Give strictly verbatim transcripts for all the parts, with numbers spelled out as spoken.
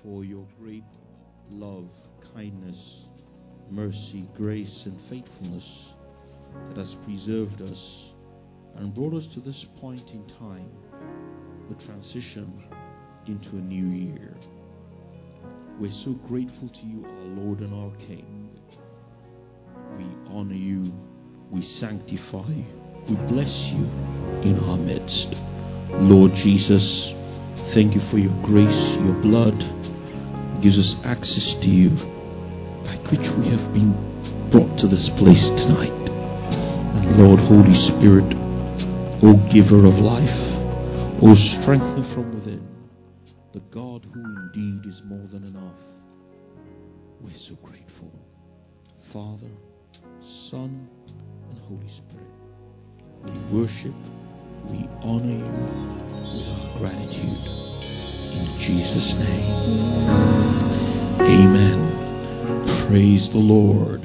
for your great love, kindness, mercy, grace, and faithfulness that has preserved us and brought us to this point in time, the transition into a new year. We're so grateful to you, our Lord and our King. We honor you, we sanctify you, we bless you in our midst. Lord Jesus, thank you for your grace, your blood gives us access to you, by which we have been brought to this place tonight. And Lord, Holy Spirit, O giver of life, O strengthen from within, the God who indeed is more than enough. We're so grateful. Father, Son, and Holy Spirit, we worship, we honor you with our gratitude. In Jesus' name. Amen. Praise the Lord.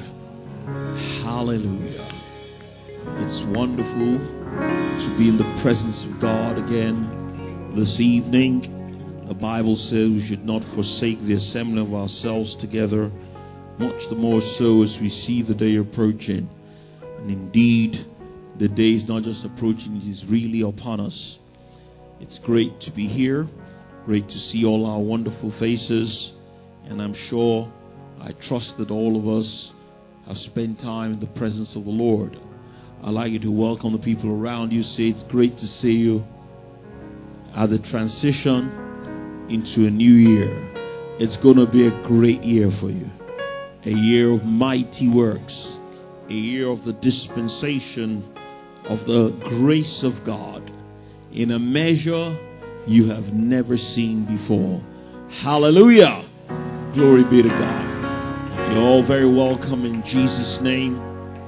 Hallelujah. It's wonderful to be in the presence of God again this evening. The Bible says we should not forsake the assembly of ourselves together, much the more so as we see the day approaching. And indeed, the day is not just approaching, it is really upon us. It's great to be here. Great to see all our wonderful faces. And I'm sure, I trust that all of us have spent time in the presence of the Lord. I'd like you to welcome the people around you. Say it's great to see you at the transition into a new year. It's going to be a great year for you. A year of mighty works. A year of the dispensation of the grace of God in a measure you have never seen before. Hallelujah. Glory be to God. You're all very welcome in Jesus' name.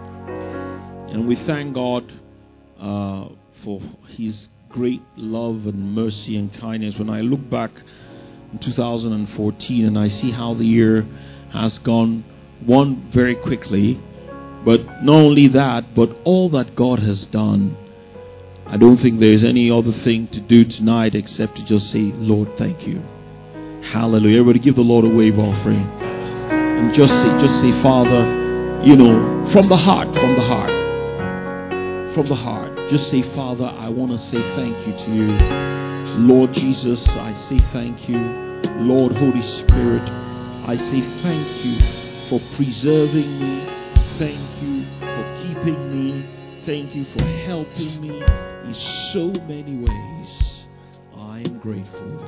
And we thank God uh, for His great love and mercy and kindness. When I look back in two thousand fourteen and I see how the year has gone, one, very quickly, but not only that, but all that God has done, I don't think there's any other thing to do tonight except to just say, Lord, thank you. Hallelujah. Everybody give the Lord a wave offering. And just say, just say, Father, you know, from the heart, from the heart, from the heart. Just say, Father, I want to say thank you to you. Lord Jesus, I say thank you. Lord Holy Spirit, I say thank you for preserving me. Thank you for keeping me. Thank you for helping me in so many ways. I am grateful.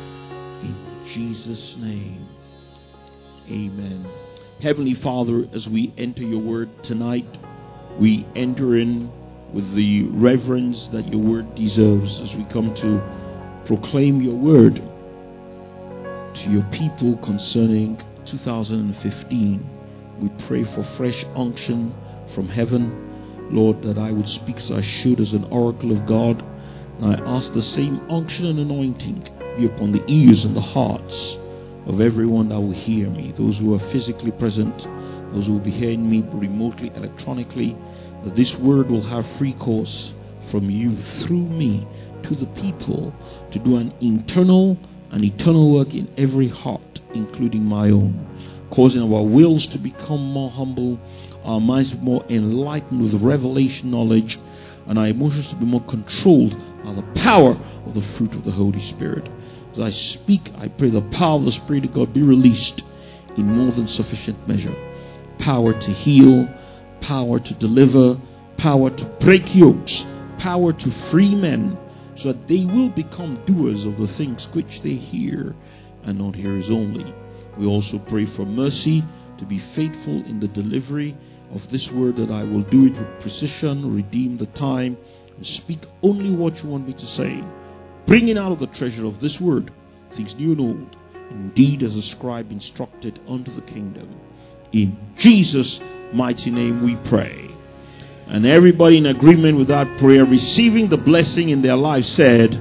In Jesus' name, amen. Heavenly Father, as we enter your word tonight, we enter in with the reverence that your word deserves as we come to proclaim your word to your people concerning two thousand fifteen. We pray for fresh unction from heaven, Lord, that I would speak as I should as an oracle of God. And I ask the same unction and anointing be upon the ears and the hearts of everyone that will hear me. Those who are physically present, those who will be hearing me remotely, electronically, that this word will have free course from you through me to the people to do an internal and eternal work in every heart, including my own, causing our wills to become more humble, our minds to be more enlightened with revelation knowledge, and our emotions to be more controlled by the power of the fruit of the Holy Spirit. As I speak, I pray the power of the Spirit of God be released in more than sufficient measure. Power to heal, power to deliver, power to break yokes, power to free men, so that they will become doers of the things which they hear, and not hearers only. We also pray for mercy to be faithful in the delivery of this word, that I will do it with precision, redeem the time, and speak only what you want me to say, bringing out of the treasure of this word things new and old, indeed as a scribe instructed unto the kingdom. In Jesus' mighty name we pray. And everybody in agreement with that prayer, receiving the blessing in their life, said,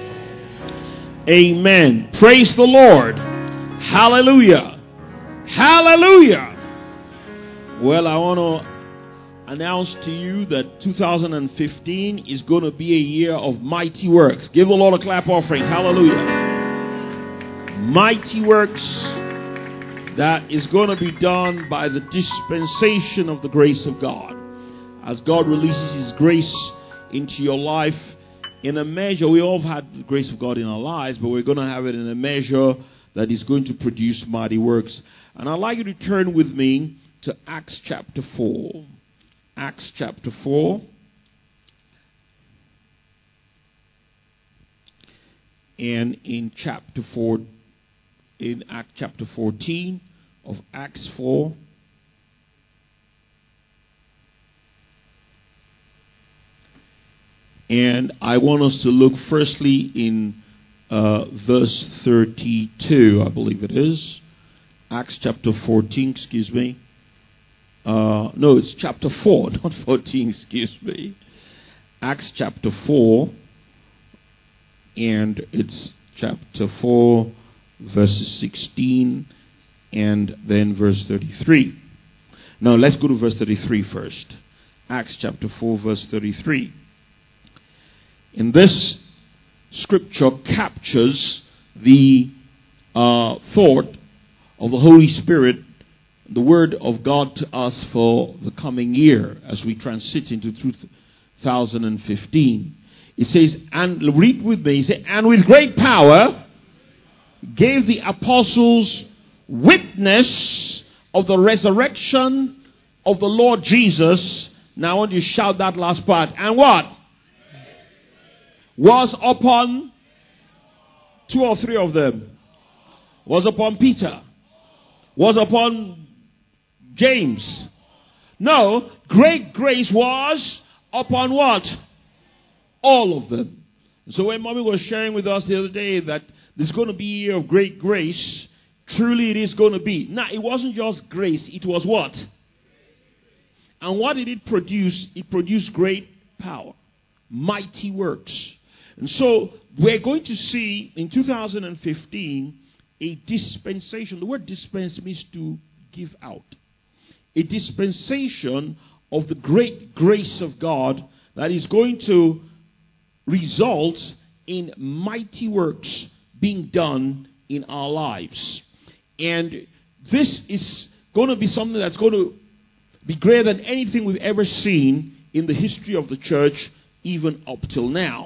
Amen. Praise the Lord. Hallelujah. Hallelujah. Well, I want to announce to you that two thousand fifteen is going to be a year of mighty works. Give the Lord a clap offering. Hallelujah. mighty works that is going to be done by the dispensation of the grace of God. As God releases His grace into your life in a measure, we all have had the grace of God in our lives, but we're going to have it in a measure that is going to produce mighty works. And I'd like you to turn with me to Acts chapter four. Acts chapter four. And in chapter four, in Act chapter fourteen of Acts four, and I want us to look firstly in uh, verse thirty-two, I believe it is. Acts chapter fourteen, excuse me. Uh, no, it's chapter four, not fourteen, excuse me. Acts chapter four, and it's chapter four, verses sixteen, and then verse thirty-three. Now, let's go to verse thirty-three first. Acts chapter four, verse thirty-three. In this scripture captures the uh, thought of the Holy Spirit, the word of God to us for the coming year as we transit into two thousand fifteen. It says, and read with me, it says, and with great power gave the apostles witness of the resurrection of the Lord Jesus. Now I want you to shout that last part. And what? Was upon two or three of them. Was upon Peter. Was upon James. No, great grace was upon what? All of them. So when Mommy was sharing with us the other day that there's going to be a year of great grace, truly it is going to be. Now, it wasn't just grace, it was what? And what did it produce? It produced great power, mighty works. And so we're going to see in two thousand fifteen a dispensation. The word dispense means to give out. A dispensation of the great grace of God that is going to result in mighty works being done in our lives. And this is going to be something that's going to be greater than anything we've ever seen in the history of the church, even up till now.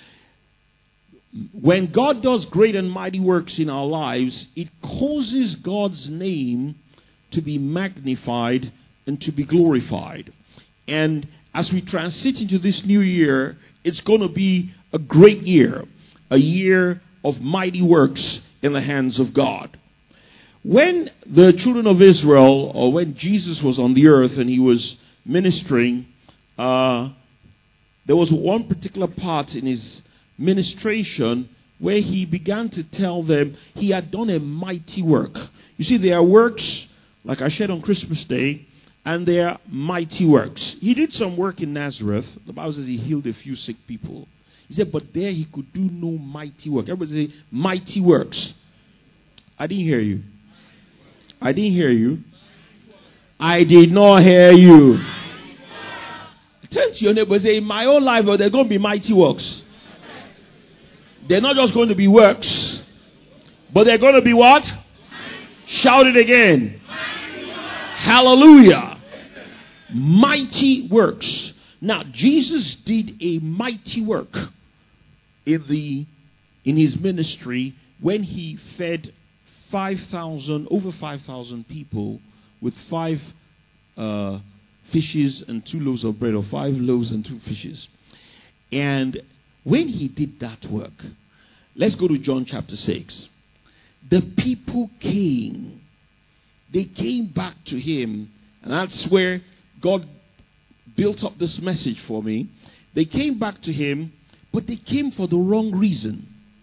When God does great and mighty works in our lives, it causes God's name to be magnified and to be glorified. And as we transit into this new year, it's going to be a great year, a year of mighty works in the hands of God. When the children of Israel, or when Jesus was on the earth and He was ministering, uh, there was one particular part in His ministration where He began to tell them He had done a mighty work. You see, there are works, like I shared on Christmas Day, and they are mighty works. He did some work in Nazareth. The Bible says He healed a few sick people. He said, but there He could do no mighty work. Everybody say, mighty works. I didn't hear you. I didn't hear you. I did not hear you. Turn to your neighbor and say, in my own life, there's going to be mighty works. They're not just going to be works, but they're going to be what? Shout it again. Hallelujah. Mighty works. Now, Jesus did a mighty work in the in His ministry when He fed five thousand, over five thousand people with five uh, fishes and two loaves of bread, or five loaves and two fishes. And when He did that work, let's go to John chapter six. The people came. They came back to Him. And that's where God built up this message for me. They came back to Him, but they came for the wrong reason.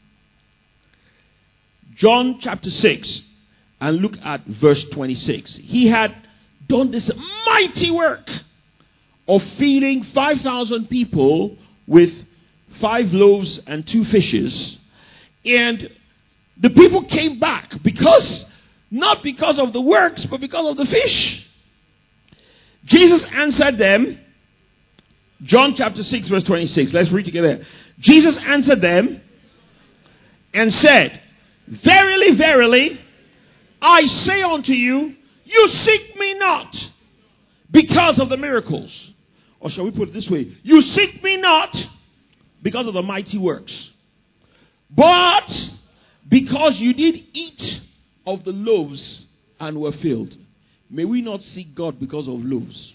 John chapter six, and look at verse twenty-six. He had done this mighty work of feeding five thousand people with five loaves and two fishes. And the people came back because, not because of the works, but because of the fish. Jesus answered them. John chapter six, verse twenty-six. Let's read together. Jesus answered them and said, Verily, verily, I say unto you, you seek me not because of the miracles. Or shall we put it this way? You seek me not because of the mighty works, but because you did eat of the loaves and were filled. May we not seek God because of loaves.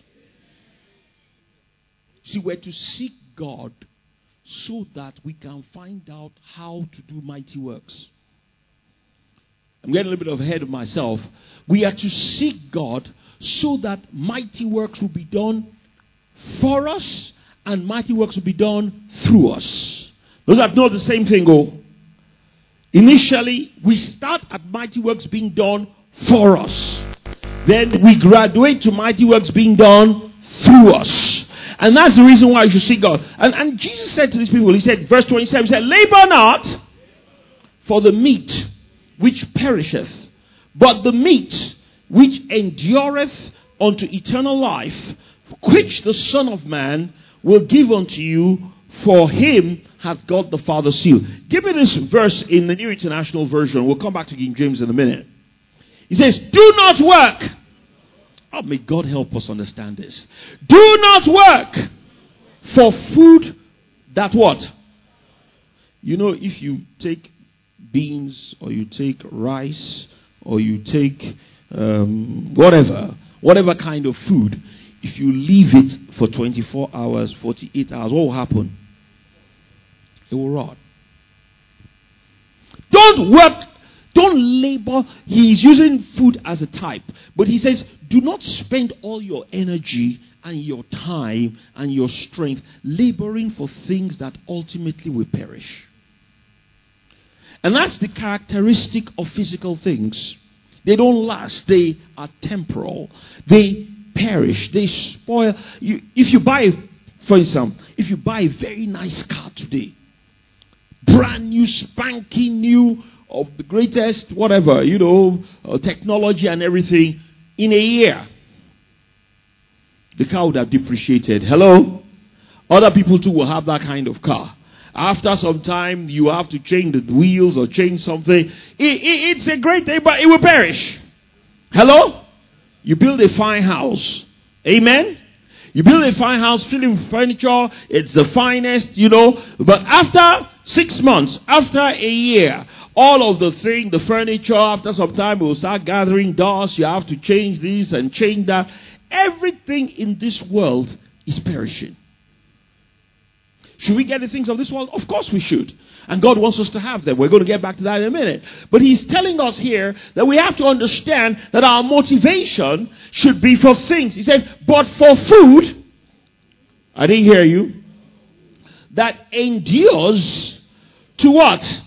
See, we're to seek God so that we can find out how to do mighty works. I'm getting a little bit ahead of myself. We are to seek God so that mighty works will be done for us and mighty works will be done through us. Those are not the same thing, oh. Initially, we start at mighty works being done for us. Then we graduate to mighty works being done through us. And that's the reason why you should seek God. And, and Jesus said to these people, he said, verse twenty-seven, he said, labor not for the meat which perisheth, but the meat which endureth unto eternal life, which the Son of Man will give unto you, for him hath God the Father sealed. Give me this verse in the New International Version. We'll come back to King James in a minute. He says, do not work. Oh, may God help us understand this. Do not work for food that what? You know, if you take beans or you take rice or you take um, whatever, whatever kind of food, if you leave it for twenty-four hours, forty-eight hours, what will happen? It will rot. Don't work, don't labor. He's using food as a type. But he says, do not spend all your energy and your time and your strength laboring for things that ultimately will perish. And that's the characteristic of physical things. They don't last. They are temporal. They perish. They spoil. You, if you buy, for instance, if you buy a very nice car today, brand new, spanking new, of the greatest, whatever, you know, uh, technology and everything, in a year, the car would have depreciated. Hello? Other people too will have that kind of car. After some time, you have to change the wheels or change something. It, it, it's a great thing, but it will perish. Hello? You build a fine house. Amen? You build a fine house, fill it with furniture. It's the finest, you know. But after six months, after a year, all of the thing, the furniture, after some time, will start gathering dust. You have to change this and change that. Everything in this world is perishing. Should we get the things of this world? Of course we should. And God wants us to have them. We're going to get back to that in a minute. But he's telling us here that we have to understand that our motivation should be for things. He said, but for food, I didn't hear you, that endures to what?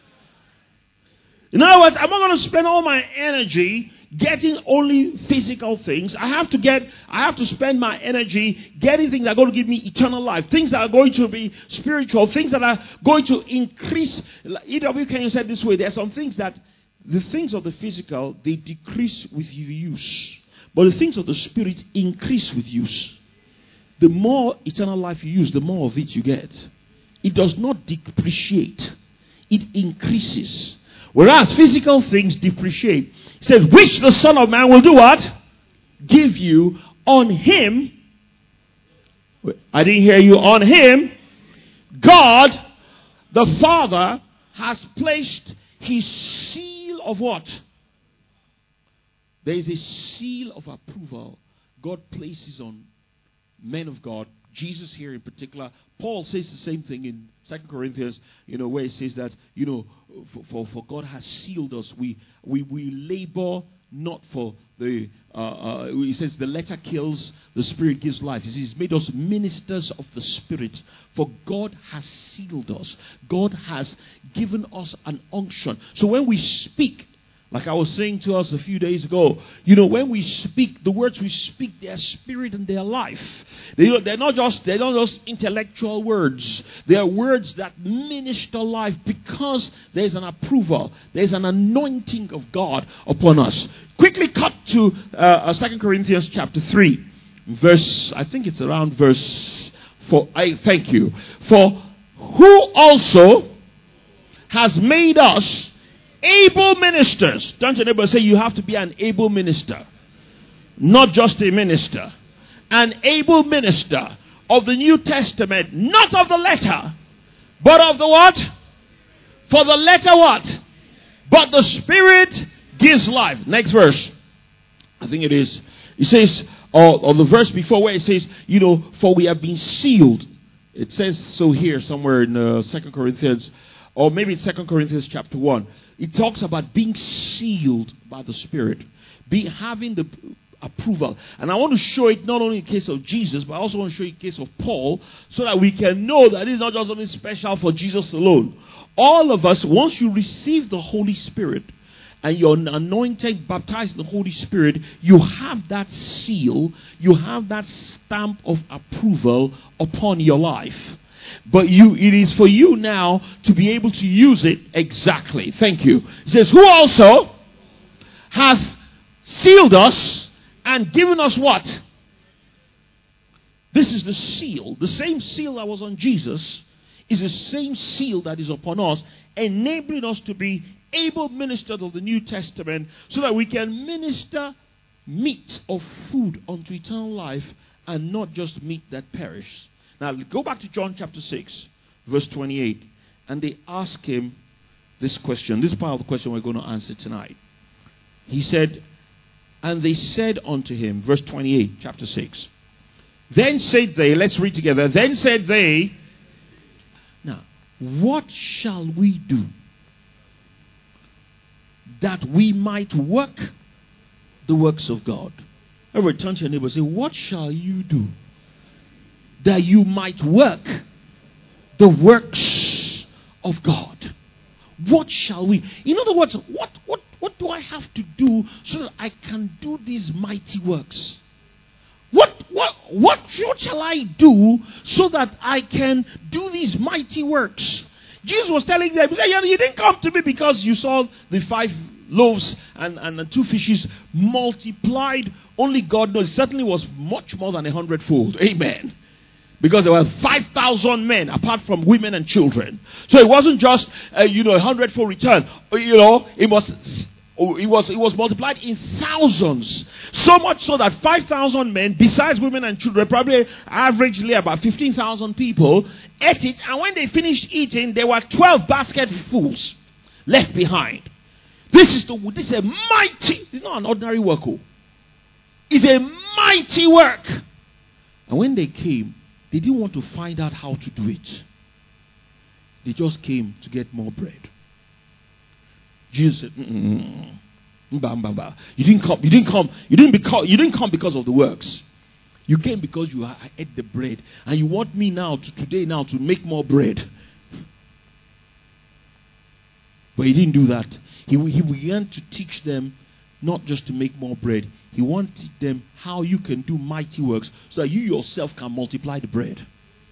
In other words, I'm not going to spend all my energy getting only physical things. I have to get, I have to spend my energy getting things that are going to give me eternal life. Things that are going to be spiritual. Things that are going to increase. E W Kenyon said this way. There are some things that, the things of the physical, they decrease with use. But the things of the spirit increase with use. The more eternal life you use, the more of it you get. It does not depreciate. It increases. Whereas physical things depreciate. He said, which the Son of Man will do what? Give you on him. I didn't hear you. On him, God, the Father, has placed his seal of what? There is a seal of approval God places on men of God. Jesus here in particular. Paul says the same thing in Second Corinthians, you know, where he says that, you know, for, for, for God has sealed us. We we we labor not for the, uh, uh, he says the letter kills, the spirit gives life. He says he's made us ministers of the spirit. For God has sealed us. God has given us an unction. So when we speak, like I was saying to us a few days ago, you know, when we speak, the words we speak, they are spirit and they are life. They, they're not just, they're not just intellectual words. They are words that minister life because there's an approval. There's an anointing of God upon us. Quickly cut to uh, Second Corinthians chapter three, verse, I think it's around verse four. I thank you. For who also has made us able ministers. Don't your neighbor say you have to be an able minister. Not just a minister. An able minister of the New Testament. Not of the letter. But of the what? For the letter what? But the Spirit gives life. Next verse. I think it is. It says, or, or the verse before where it says, you know, for we have been sealed. It says so here somewhere in uh, Second Corinthians, or maybe it's Second Corinthians chapter one. It talks about being sealed by the Spirit, being having the approval. And I want to show it not only in case of Jesus, but I also want to show you in case of Paul, so that we can know that it's not just something special for Jesus alone. All of us, once you receive the Holy Spirit, and you're anointed, baptized in the Holy Spirit, you have that seal, you have that stamp of approval upon your life. But you, it is for you now to be able to use it exactly. Thank you. It says, who also hath sealed us and given us what? This is the seal. The same seal that was on Jesus is the same seal that is upon us, enabling us to be able ministers of the New Testament, so that we can minister meat or food unto eternal life, and not just meat that perishes. Now go back to John chapter six, verse twenty-eight, and they ask him this question. This is part of the question we're going to answer tonight. He said, and they said unto him, verse twenty-eight, chapter six. Then said they, let's read together. Then said they, now, what shall we do that we might work the works of God? Everybody turn to your neighbor and say, what shall you do that you might work the works of God? What shall we? In other words, what, what, what do I have to do so that I can do these mighty works? What, what, what, what shall I do so that I can do these mighty works? Jesus was telling them, he said, you didn't come to me because you saw the five loaves and, and the two fishes multiplied. Only God knows. It certainly was much more than a hundredfold. Amen. Because there were five thousand men apart from women and children. So it wasn't just, uh, you know, a hundredfold return. You know, it was... It was, it was multiplied in thousands. So much so that five thousand men, besides women and children, probably averagely about fifteen thousand people, ate it. And when they finished eating, there were twelve basketfuls left behind. This is, the, this is a mighty, it's not an ordinary work. It's a mighty work. And when they came, they didn't want to find out how to do it. They just came to get more bread. Jesus said, mm, mm, bah, bah, bah. You didn't come, you didn't come, you didn't because you didn't come because of the works. You came because you ate the bread. And you want me now to today now to make more bread. But he didn't do that. He, he began to teach them not just to make more bread. He wanted them how you can do mighty works so that you yourself can multiply the bread.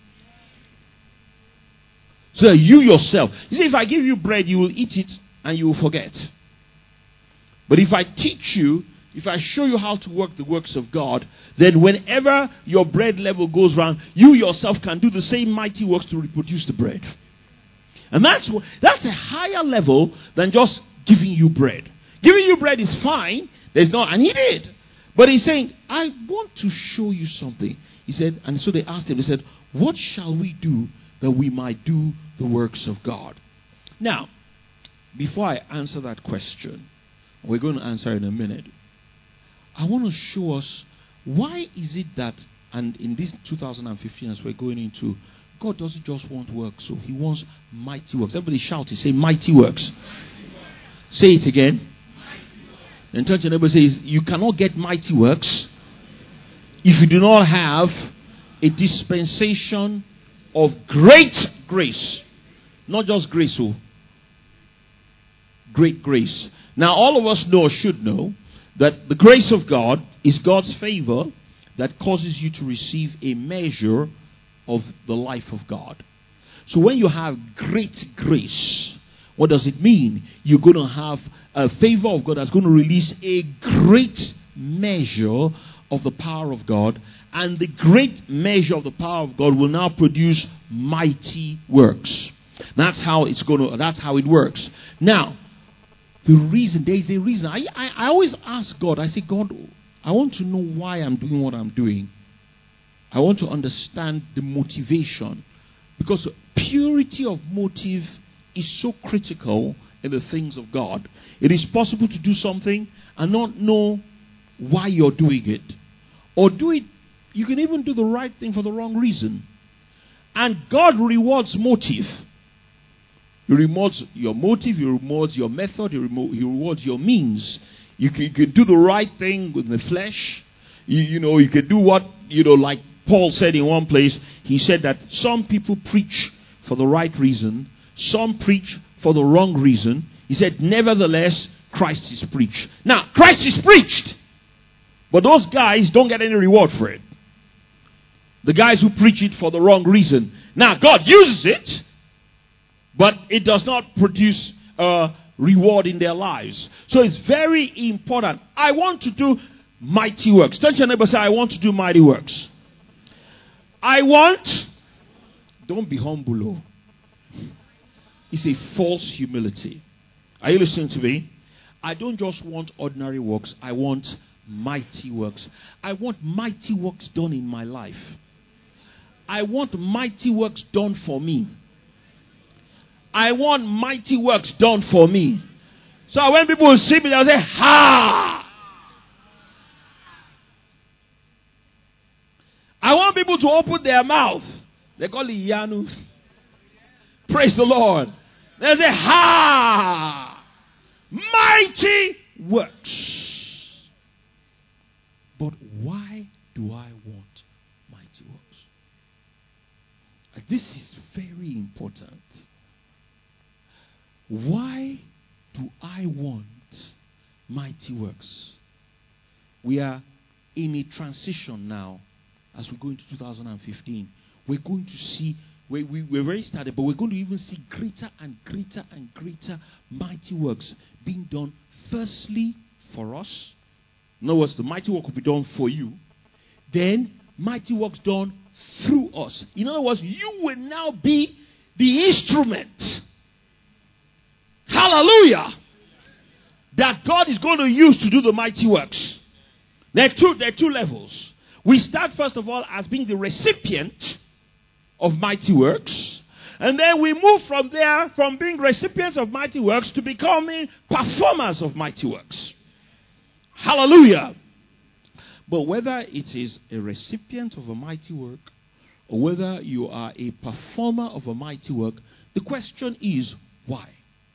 So that you yourself, you see, if I give you bread, you will eat it and you will forget. But if I teach you, if I show you how to work the works of God, then whenever your bread level goes round, you yourself can do the same mighty works to reproduce the bread. And that's what, that's a higher level than just giving you bread. Giving you bread is fine. There's no, and he did. But he's saying, I want to show you something. He said, and so they asked him, they said, what shall we do that we might do the works of God? Now, before I answer that question, we're going to answer in a minute, I want to show us why is it that, and in this two thousand fifteen as we're going into, God doesn't just want works, so he wants mighty works. Everybody shout it, say mighty works. Mighty works. Say it again. And turn to your neighbor and say, you cannot get mighty works if you do not have a dispensation of great grace. Not just grace, oh. Great grace. Now, all of us know or should know that the grace of God is God's favor that causes you to receive a measure of the life of God. So when you have great grace, what does it mean? You're going to have a favor of God that's going to release a great measure of the power of God, and the great measure of the power of God will now produce mighty works. That's how it's going to, that's how it works. Now, The reason, there is a reason. I, I, I always ask God, I say, God, I want to know why I'm doing what I'm doing. I want to understand the motivation. Because purity of motive is so critical in the things of God. It is possible to do something and not know why you're doing it. Or do it, you can even do the right thing for the wrong reason. And God rewards motive. He rewards your motive, He rewards your method, He, remo- he rewards your means. You can, you can do the right thing with the flesh. You, you know, you can do what, you know, like Paul said in one place. He said that some people preach for the right reason. Some preach for the wrong reason. He said, nevertheless, Christ is preached. Now, Christ is preached. But those guys don't get any reward for it. The guys who preach it for the wrong reason. Now, God uses it, but it does not produce a reward in their lives. So it's very important. I want to do mighty works. Don't your neighbor say, I want to do mighty works. I want. Don't be humble. Oh. It's a false humility. Are you listening to me? I don't just want ordinary works. I want mighty works. I want mighty works done in my life. I want mighty works done for me. I want mighty works done for me. So when people will see me, they'll say, ha! I want people to open their mouth. They call it Yanu. Praise the Lord. They say, ha! Mighty works. But why do I want mighty works? This is very important. Why do I want mighty works? We are in a transition now as we go into two thousand fifteen. We're going to see, we, we, we're very started, but we're going to even see greater and greater and greater mighty works being done firstly for us. In other words, the mighty work will be done for you. Then, mighty works done through us. In other words, you will now be the instrument. Hallelujah. That God is going to use to do the mighty works. There are two, there are two levels. We start first of all as being the recipient of mighty works. And then we move from there, from being recipients of mighty works to becoming performers of mighty works. Hallelujah. But whether it is a recipient of a mighty work or whether you are a performer of a mighty work, the question is why?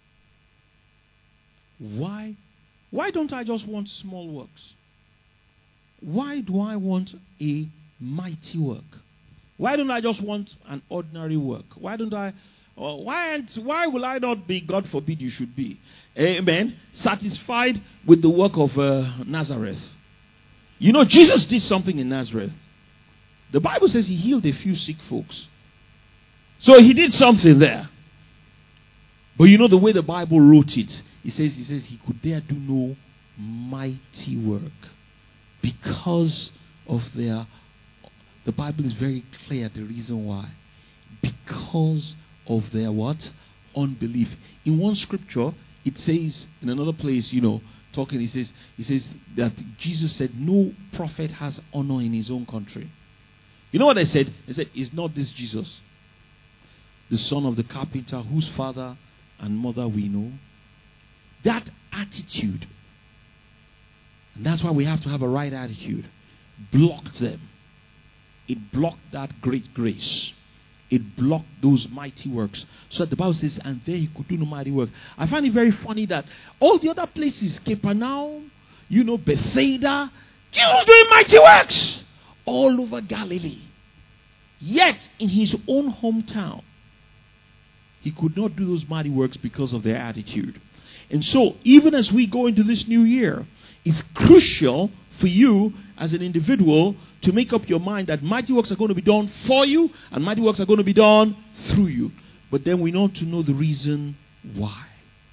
Why? Why don't I just want small works? Why do I want a mighty work? Why don't I just want an ordinary work? Why don't I, or why, why will I not be, God forbid you should be, amen, satisfied with the work of uh, Nazareth? You know, Jesus did something in Nazareth. The Bible says he healed a few sick folks. So he did something there. But you know the way the Bible wrote it, it says, he says he could there do no mighty work because of their, the Bible is very clear the reason why. Because of their what? Unbelief. In one scripture, it says, in another place, you know, talking, he says, he says that Jesus said no prophet has honor in his own country. You know what I said? They said, is not this Jesus, the son of the carpenter, whose father and mother we know? That attitude, and that's why we have to have a right attitude, blocked them. It blocked that great grace. It blocked those mighty works. So the Bible says, and there he could do no mighty work. I find it very funny that all the other places, Capernaum, you know, Bethsaida, Jesus was doing mighty works all over Galilee. Yet, in his own hometown, he could not do those mighty works because of their attitude. And so, even as we go into this new year, it's crucial for you as an individual to make up your mind that mighty works are going to be done for you and mighty works are going to be done through you. But then we need to know the reason why.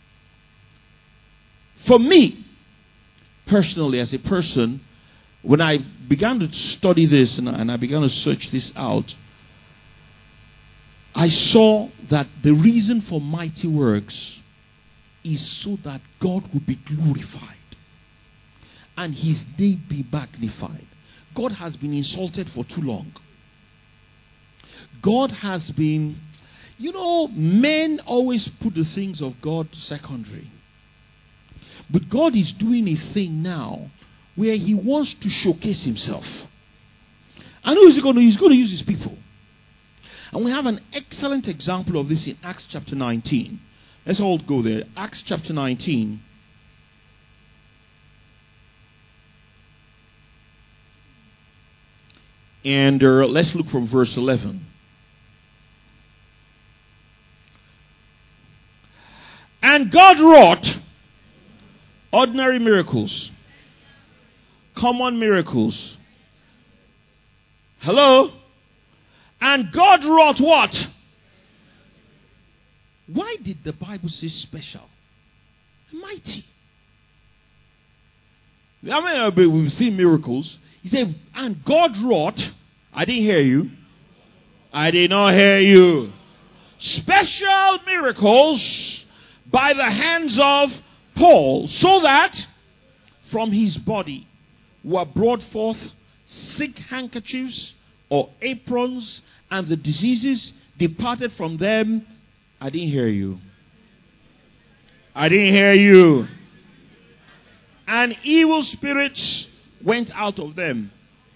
For me, personally, as a person, when I began to study this and I, and I began to search this out, I saw that the reason for mighty works is so that God will be glorified and his name be magnified. God has been insulted for too long. God has been, you know, men always put the things of God secondary. But God is doing a thing now where he wants to showcase himself. And who is he going to use? He's going to use his people. And we have an excellent example of this in Acts chapter nineteen. Let's all go there. Acts chapter nineteen. And uh, let's look from verse eleven. And God wrought ordinary miracles, common miracles. Hello? And God wrought what? Why did the Bible say special? Mighty. I mean, we've seen miracles. He said, and God wrought. I didn't hear you. I did not hear you. Special miracles by the hands of Paul, so that from his body were brought forth sick handkerchiefs or aprons, and the diseases departed from them. I didn't hear you. I didn't hear you. And evil spirits went out of them.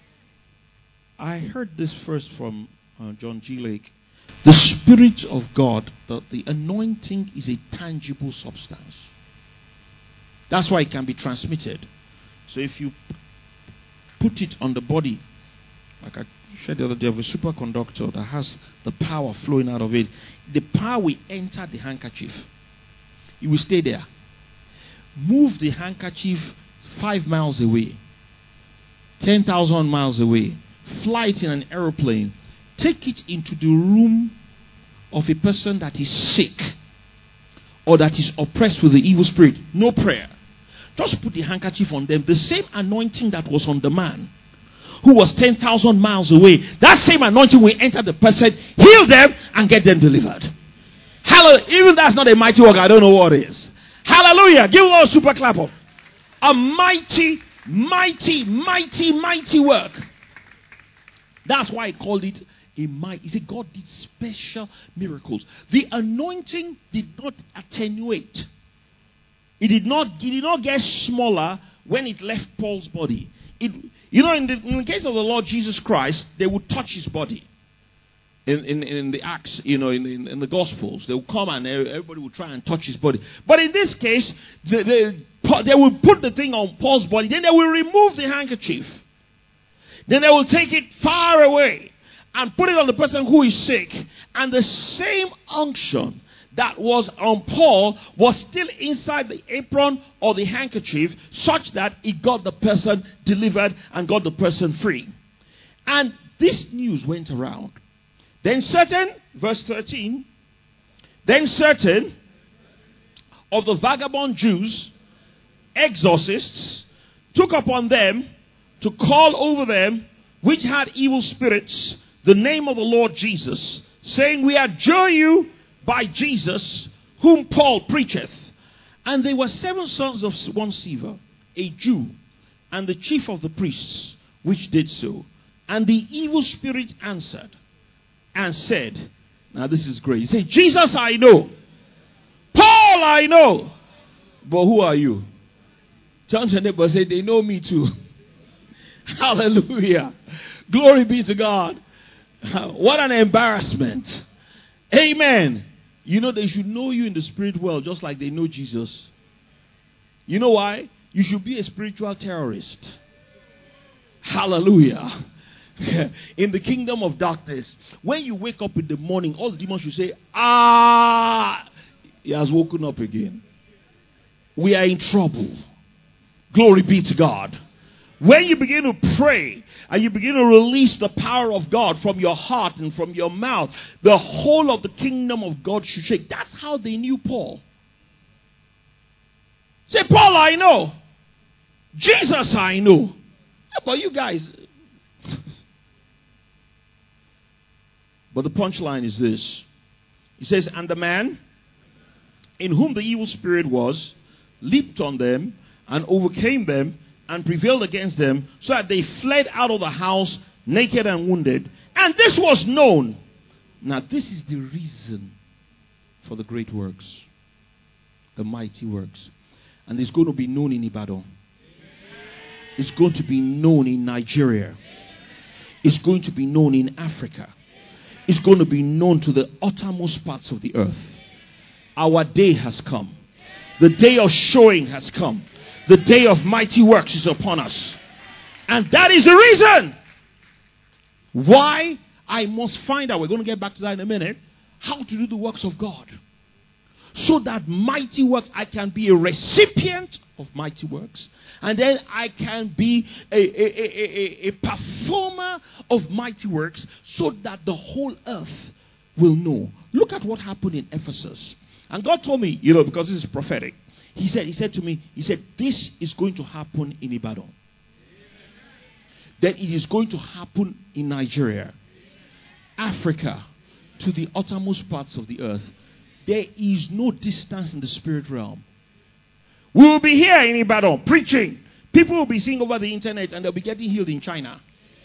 I heard this first from uh, John G. Lake. The Spirit of God, the, the anointing is a tangible substance. That's why it can be transmitted. So if you put it on the body, like I shared the other day of a superconductor that has the power flowing out of it, the power will enter the handkerchief. It will stay there. Move the handkerchief five miles away, ten thousand miles away, fly it in an aeroplane, take it into the room of a person that is sick or that is oppressed with the evil spirit. No prayer. Just put the handkerchief on them. The same anointing that was on the man who was ten thousand miles away, that same anointing will enter the person, heal them, and get them delivered. Hallelujah. Even that's not a mighty work, I don't know what it is. Hallelujah. Give a super clap up. A mighty, mighty, mighty, mighty work. That's why I called it a mighty. He said God did special miracles. The anointing did not attenuate. It did not, it did not get smaller when it left Paul's body. It, you know, in the, in the case of the Lord Jesus Christ, they would touch his body. In, in, in the Acts, you know, in, in, in the Gospels, they would come and everybody would try and touch his body. But in this case, they, they, they will put the thing on Paul's body, then they will remove the handkerchief. Then they will take it far away and put it on the person who is sick. And the same unction that was on Paul was still inside the apron or the handkerchief, such that it got the person delivered and got the person free. And this news went around. Then certain, verse thirteen, then certain of the vagabond Jews, exorcists, took upon them to call over them which had evil spirits the name of the Lord Jesus, saying, we adjure you by Jesus, whom Paul preacheth. And they were seven sons of one Sceva, a Jew, and the chief of the priests, which did so. And the evil spirit answered and said, now this is great. He said, Jesus I know, Paul I know, but who are you? Turn to your neighbor and say, they know me too. Hallelujah. Glory be to God. What an embarrassment. Amen. You know, they should know you in the spirit world just like they know Jesus. You know why? You should be a spiritual terrorist. Hallelujah. In the kingdom of darkness, when you wake up in the morning, all the demons should say, ah, he has woken up again. We are in trouble. Glory be to God. When you begin to pray and you begin to release the power of God from your heart and from your mouth, the whole of the kingdom of God should shake. That's how they knew Paul. Say, Paul, I know. Jesus, I know. Yeah, but you guys. But the punchline is this. He says, and the man in whom the evil spirit was, leaped on them and overcame them and prevailed against them, so that they fled out of the house naked and wounded. And this was known. Now this is the reason for the great works, the mighty works. And it's going to be known in Ibadan. It's going to be known in Nigeria. It's going to be known in Africa. It's going to be known to the uttermost parts of the earth. Our day has come. The day of showing has come. The day of mighty works is upon us. And that is the reason why I must find out, we're going to get back to that in a minute, how to do the works of God. So that mighty works, I can be a recipient of mighty works. And then I can be a, a, a, a, a performer of mighty works, so that the whole earth will know. Look at what happened in Ephesus. And God told me, you know, because this is prophetic. He said, he said to me, he said, this is going to happen in Ibadan. Then it is going to happen in Nigeria, Africa, to the uttermost parts of the earth. There is no distance in the spirit realm. We will be here in Ibadan preaching. People will be seeing over the internet and they'll be getting healed in China.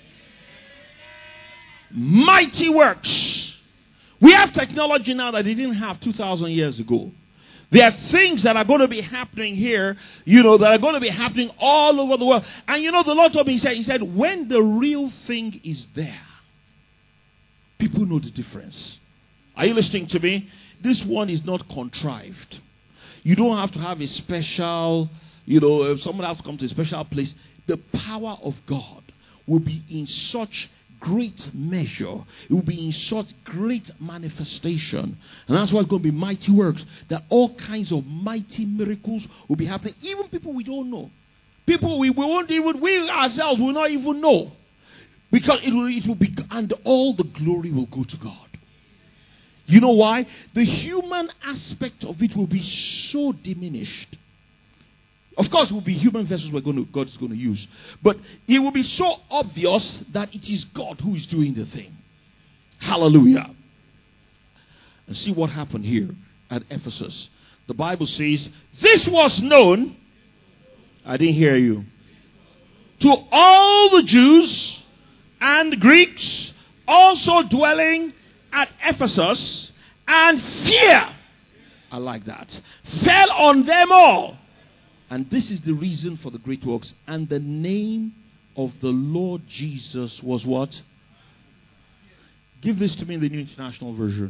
Mighty works. We have technology now that they didn't have two thousand years ago. There are things that are going to be happening here, you know, that are going to be happening all over the world. And you know, the Lord told me, he said, he said, when the real thing is there, people know the difference. Are you listening to me? This one is not contrived. You don't have to have a special, you know, if someone has to come to a special place. The power of God will be in such great measure. It will be in such great manifestation. And that's why it's going to be mighty works. That all kinds of mighty miracles will be happening. Even people we don't know. People we, we won't even, we ourselves will not even know. Because it will, it will be, and all the glory will go to God. You know why? The human aspect of it will be so diminished. Of course, it will be human vessels we're going to, God is going to use. But it will be so obvious that it is God who is doing the thing. Hallelujah. And see what happened here at Ephesus. The Bible says, this was known. I didn't hear you. To all the Jews and Greeks also dwelling at Ephesus, and fear, I like that, fell on them all. And this is the reason for the great works. And the name of the Lord Jesus was what? Give this to me in the New International Version.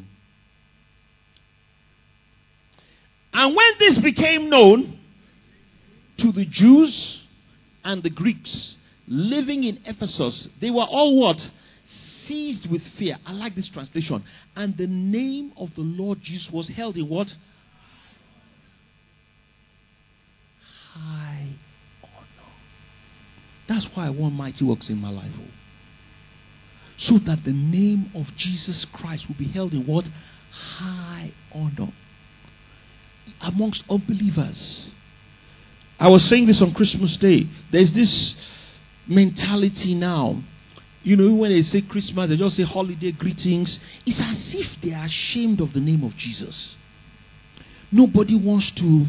And when this became known to the Jews and the Greeks living in Ephesus, they were all what? Seized with fear. I like this translation. And the name of the Lord Jesus was held in what? High honor. That's why I want mighty works in my life. Oh. So that the name of Jesus Christ will be held in what? High honor. Amongst unbelievers. I was saying this on Christmas Day. There's this mentality now. You know, when they say Christmas, they just say holiday greetings. It's as if they are ashamed of the name of Jesus. Nobody wants to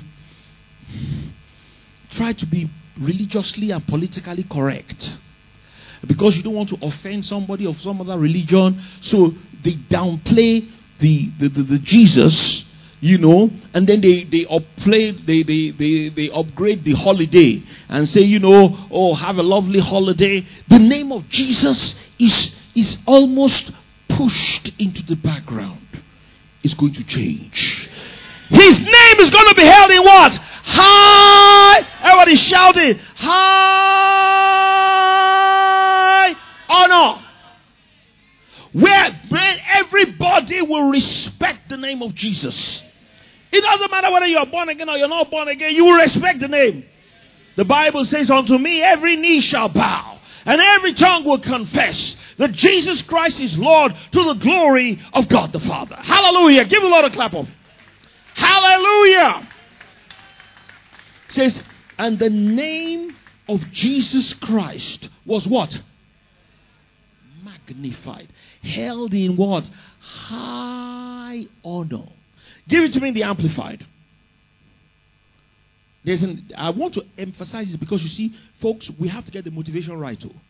try to be religiously and politically correct. Because you don't want to offend somebody of some other religion. So they downplay the, the, the, the Jesus, you know, and then they, they upplay, they, they, they, they upgrade the holiday and say, you know, oh, have a lovely holiday. The name of Jesus is, is almost pushed into the background. It's going to change. His name is going to be held in what? High. Everybody shouting. High honor. Where everybody will respect the name of Jesus. It doesn't matter whether you are born again or you're not born again. You will respect the name. The Bible says, unto me every knee shall bow and every tongue will confess that Jesus Christ is Lord, to the glory of God the Father. Hallelujah. Give the Lord a clap of. Hallelujah. It says, and the name of Jesus Christ was what? Magnified. Held in what? High honor. Give it to me in the Amplified. there's an, I want to emphasize this because you see, folks, we have to get the motivation right too.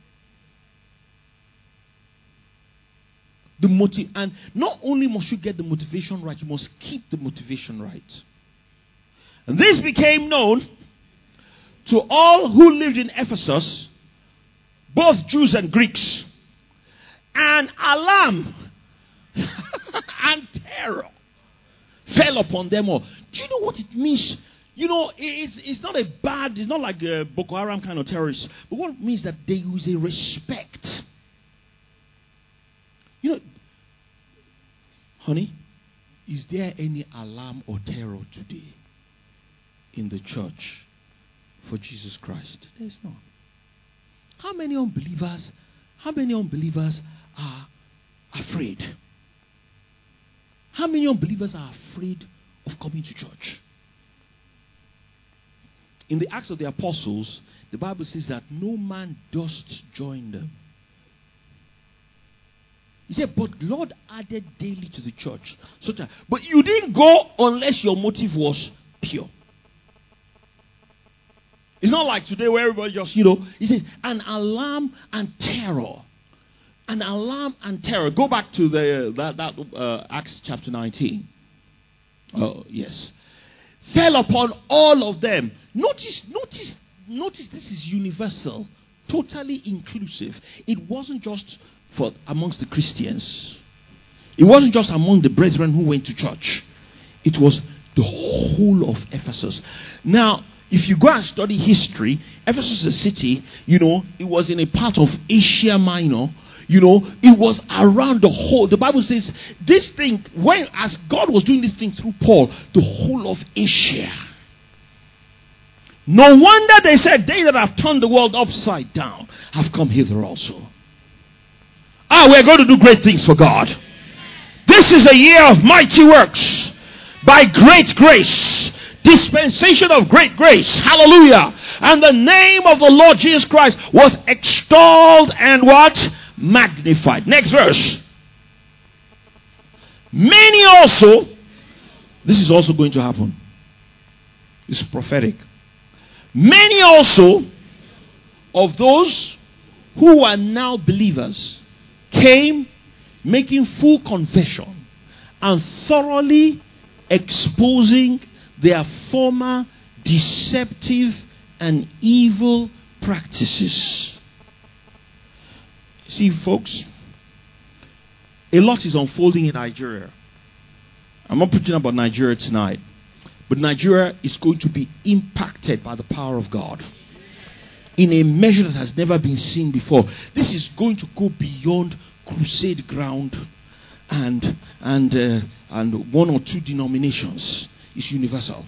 The motive, and not only must you get the motivation right, you must keep the motivation right. And this became known to all who lived in Ephesus, both Jews and Greeks. And alarm and terror fell upon them all. Do you know what it means? You know, it's, it's not a bad, it's not like a Boko Haram kind of terrorists. But what it means that there is a respect. You know, honey, is there any alarm or terror today in the church for Jesus Christ? There's not. How many unbelievers, how many unbelievers are afraid? How many unbelievers are afraid of coming to church? In the Acts of the Apostles, the Bible says that no man durst join them. He said, but Lord added daily to the church. So that, but you didn't go unless your motive was pure. It's not like today where everybody just, you know, he says, an alarm and terror. An alarm and terror. Go back to the that, that uh, Acts chapter nineteen. Oh, yes. Fell upon all of them. Notice, notice, notice this is universal, totally inclusive. It wasn't just for amongst the Christians. It wasn't just among the brethren who went to church. It was the whole of Ephesus. Now, if you go and study history, Ephesus is a city, you know, it was in a part of Asia Minor. You know, it was around the whole. The Bible says this thing, when as God was doing this thing through Paul, the whole of Asia. No wonder they said, they that have turned the world upside down have come hither also. Ah, we're going to do great things for God. This is a year of mighty works by great grace. Dispensation of great grace. Hallelujah. And the name of the Lord Jesus Christ was extolled and what? Magnified. Next verse. Many also, this is also going to happen. It's prophetic. Many also of those who are now believers came making full confession and thoroughly exposing their former deceptive and evil practices. See, folks, a lot is unfolding in Nigeria. I'm not preaching about Nigeria tonight, but Nigeria is going to be impacted by the power of God in a measure that has never been seen before. This is going to go beyond crusade ground and and uh, and one or two denominations. It's universal.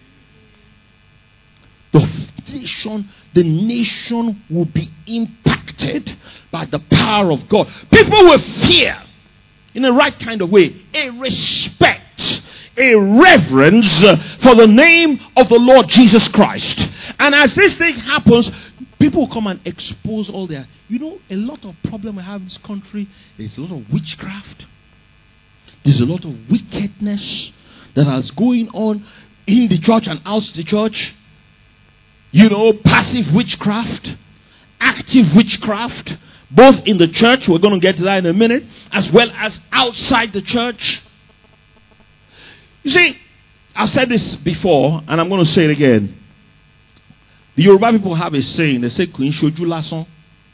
The nation, the nation will be impacted by the power of God. People will fear in the right kind of way, a respect, a reverence for the name of the Lord Jesus Christ. And as this thing happens, people will come and expose all their, you know, a lot of problem we have in this country. There's a lot of witchcraft. There's a lot of wickedness that is going on in the church and out the church. You know, passive witchcraft, active witchcraft, both in the church, we're going to get to that in a minute, as well as outside the church. You see, I've said this before, and I'm going to say it again. The Yoruba people have a saying, they say, Queen Shoju Lason.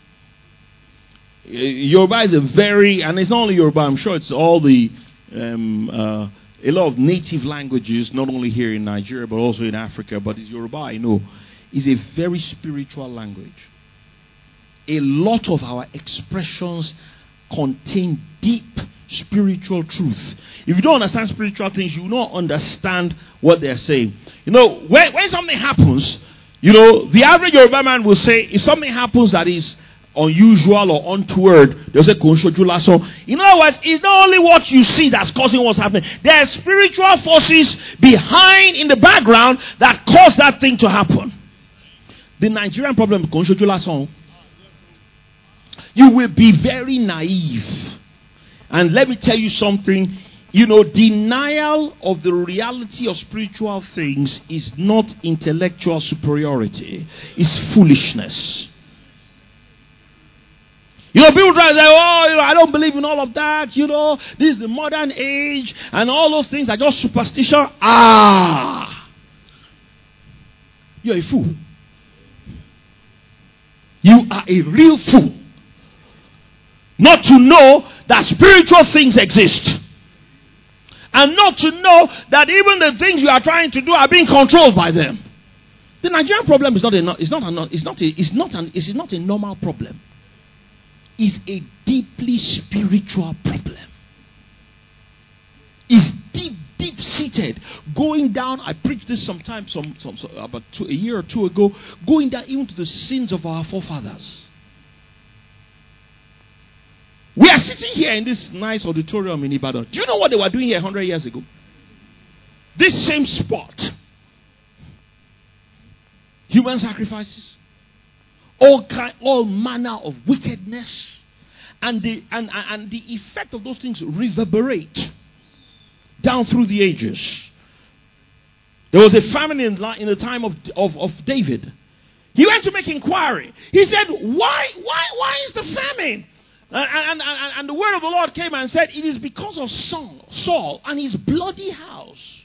Yoruba is a very, and it's not only Yoruba, I'm sure it's all the, um, uh, a lot of native languages, not only here in Nigeria, but also in Africa, but it's Yoruba, I know, is a very spiritual language. A lot of our expressions contain deep spiritual truth. If you don't understand spiritual things, you will not understand what they're saying. You know, when, when something happens, you know, the average Yoruba man will say, if something happens that is unusual or untoward, they'll say, so in other words, it's not only what you see that's causing what's happening. There are spiritual forces behind, in the background, that cause that thing to happen. The Nigerian problem, you will be very naive. And let me tell you something. You know, denial of the reality of spiritual things is not intellectual superiority. It's foolishness. You know, people try to say, oh, you know, I don't believe in all of that. You know, this is the modern age and all those things are just superstition. Ah! You're a fool. You are a real fool. Not to know that spiritual things exist. And not to know that even the things you are trying to do are being controlled by them. The Nigerian problem is not a, it's not a, it's not a, it's not an, it's not a normal problem. It's a deeply spiritual problem. It's deep, deep seated. Going down, I preached this sometime, some, some, some about two, a year or two ago. Going down even to the sins of our forefathers. We are sitting here in this nice auditorium in Ibadan. Do you know what they were doing here one hundred years ago? This same spot. Human sacrifices. All kind, all manner of wickedness. And the, and, and the effect of those things reverberate down through the ages. There was a famine in, in the time of, of, of David. He went to make inquiry. He said, why, why, why is the famine? And, and, and, and the word of the Lord came and said, it is because of Saul, Saul and his bloody house.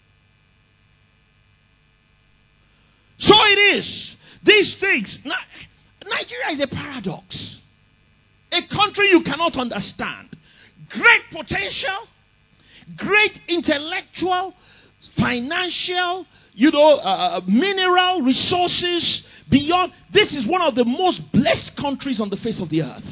So it is. These things. Nigeria is a paradox. A country you cannot understand. Great potential. Great intellectual, financial, you know, uh, mineral resources beyond. This is one of the most blessed countries on the face of the earth.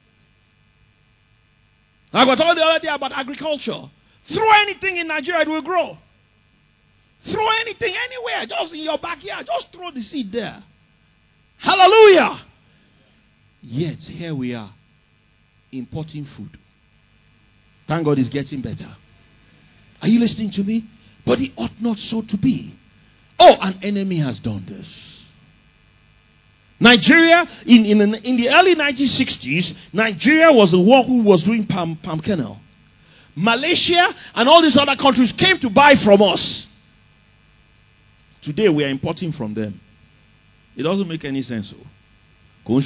I got all the other day about agriculture. Throw anything in Nigeria, it will grow. Throw anything anywhere, just in your backyard. Just throw the seed there. Hallelujah. Yet, here we are, importing food. Thank God it's getting better. Are you listening to me? But it ought not so to be. Oh, an enemy has done this. Nigeria, in, in, in the early nineteen sixties, Nigeria was the one who was doing palm, palm kernel. Malaysia and all these other countries came to buy from us. Today we are importing from them. It doesn't make any sense. Are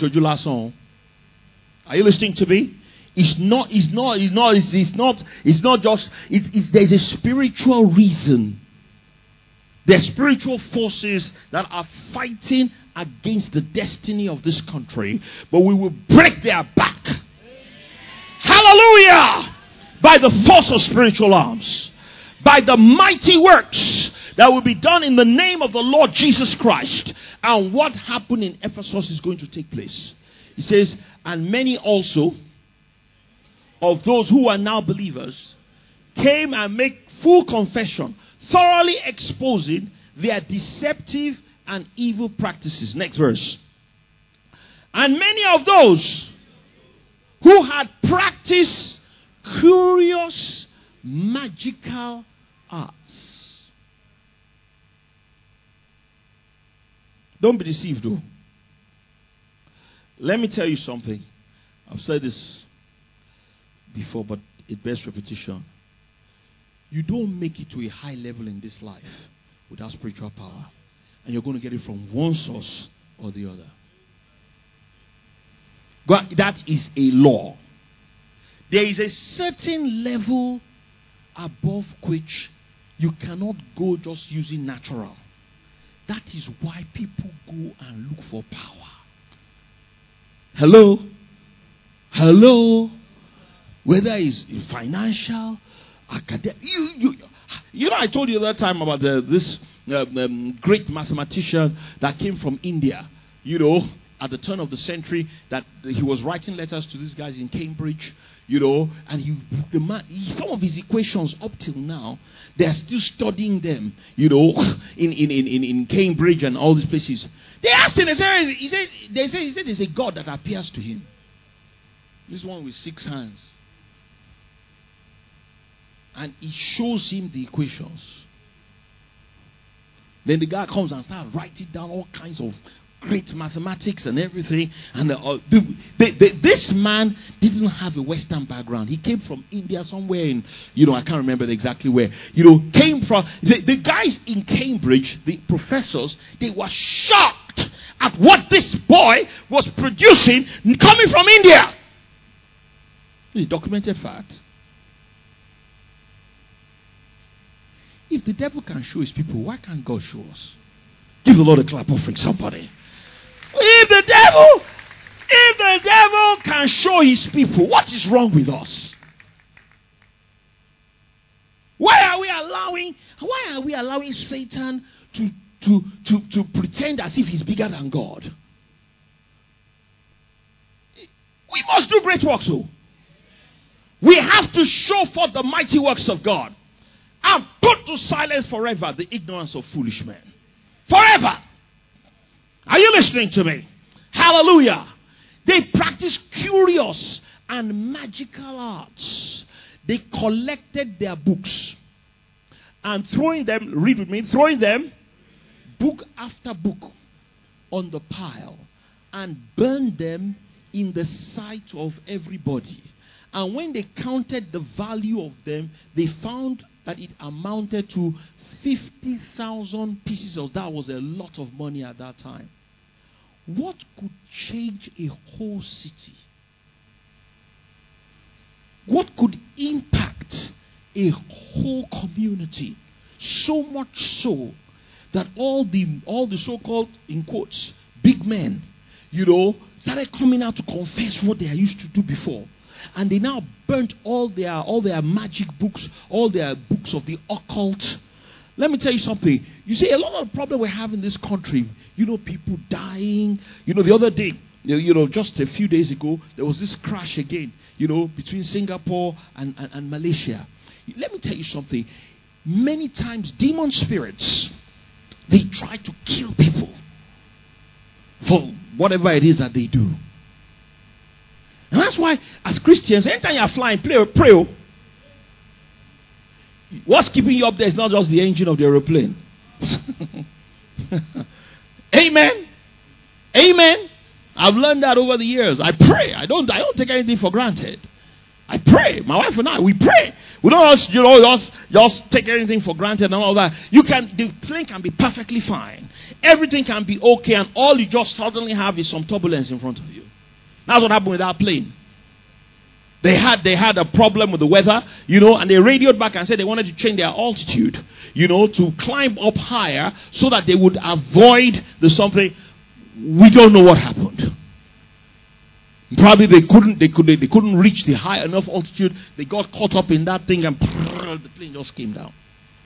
you listening to me? It's not, it's not, it's not, it's, it's not, it's not just, it's, it's, there's a spiritual reason. There's spiritual forces that are fighting against the destiny of this country, but we will break their back. Hallelujah! By the force of spiritual arms, by the mighty works that will be done in the name of the Lord Jesus Christ. And what happened in Ephesus is going to take place. He says, and many also of those who are now believers came and make full confession, thoroughly exposing their deceptive and evil practices. Next verse. And many of those who had practiced curious magical arts. Don't be deceived though. Let me tell you something. I've said this before, but it bears repetition. You don't make it to a high level in this life without spiritual power. And you're going to get it from one source or the other. God, that is a law. There is a certain level above which you cannot go just using natural. That is why people go and look for power. Hello? Hello? Whether it's financial, academic. You, you, you know, I told you that time about uh, this uh, um, great mathematician that came from India, you know, at the turn of the century, that he was writing letters to these guys in Cambridge, you know, and he, the man, he, some of his equations up till now, they are still studying them, you know, in, in, in, in Cambridge and all these places. They asked him, they said, he said, they said, he said there's a God that appears to him. This one with six hands. And he shows him the equations. Then the guy comes and starts writing down all kinds of great mathematics and everything. And the, uh, the, the, the, this man didn't have a Western background. He came from India, somewhere in, you know, I can't remember exactly where. You know, came from, the, the guys in Cambridge, the professors, they were shocked at what this boy was producing coming from India. It's a documented fact. If the devil can show his people, why can't God show us? Give the Lord a clap offering, somebody. If the devil, if the devil can show his people, what is wrong with us? Why are we allowing, why are we allowing Satan to, to, to, to pretend as if he's bigger than God? We must do great works, so. We have to show forth the mighty works of God. And put to silence forever the ignorance of foolish men. Forever. Are you listening to me? Hallelujah. They practice curious and magical arts. They collected their books and throwing them, read with me, throwing them book after book on the pile and burned them in the sight of everybody. And when they counted the value of them, they found that it amounted to fifty thousand pieces of, that was a lot of money at that time. What could change a whole city? What could impact a whole community? So much so that all the all the so-called, in quotes, big men, you know, started coming out to confess what they used to do before. And they now burnt all their all their magic books, all their books of the occult. Let me tell you something. You see, a lot of the problem we have in this country, you know, people dying. You know, the other day, you know, just a few days ago, there was this crash again, you know, between Singapore and, and, and Malaysia. Let me tell you something. Many times, demon spirits, they try to kill people for whatever it is that they do. And that's why, as Christians, anytime you are flying, pray, pray. What's keeping you up there is not just the engine of the aeroplane. Amen. Amen. I've learned that over the years. I pray. I don't. I don't take anything for granted. I pray. My wife and I, we pray. We don't just, you know, just, just take anything for granted and all that. You can. The plane can be perfectly fine. Everything can be okay, and all you just suddenly have is some turbulence in front of you. That's what happened with that plane. They had they had a problem with the weather, you know, and they radioed back and said they wanted to change their altitude, you know, to climb up higher so that they would avoid the something. We don't know what happened. Probably they couldn't they could they couldn't reach the high enough altitude. They got caught up in that thing and the plane just came down.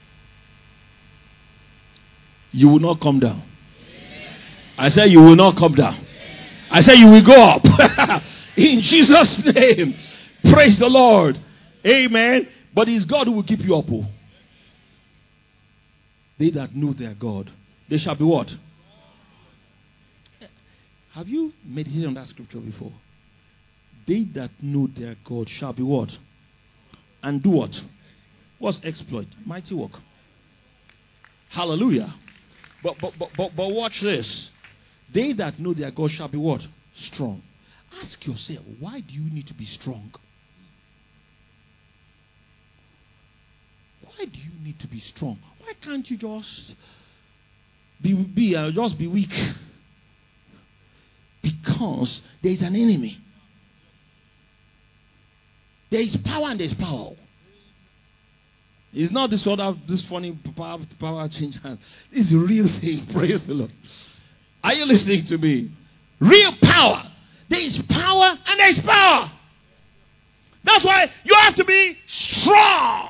You will not come down. I said you will not come down. I said you will go up. In Jesus' name. Praise the Lord. Amen. But it's God who will keep you up. Oh. They that know their God, they shall be what? Have you meditated on that scripture before? They that know their God shall be what? And do what? What's exploit? Mighty work. Hallelujah. But but but but, but watch this. They that know their God shall be what? Strong. Ask yourself, why do you need to be strong? Why do you need to be strong? Why can't you just be, be uh, just be weak? Because there is an enemy. There is power and there is power. It's not this sort of this funny power, power change hands. This is the real thing. Praise the Lord. Are you listening to me? Real power. There is power and there is power. That's why you have to be strong.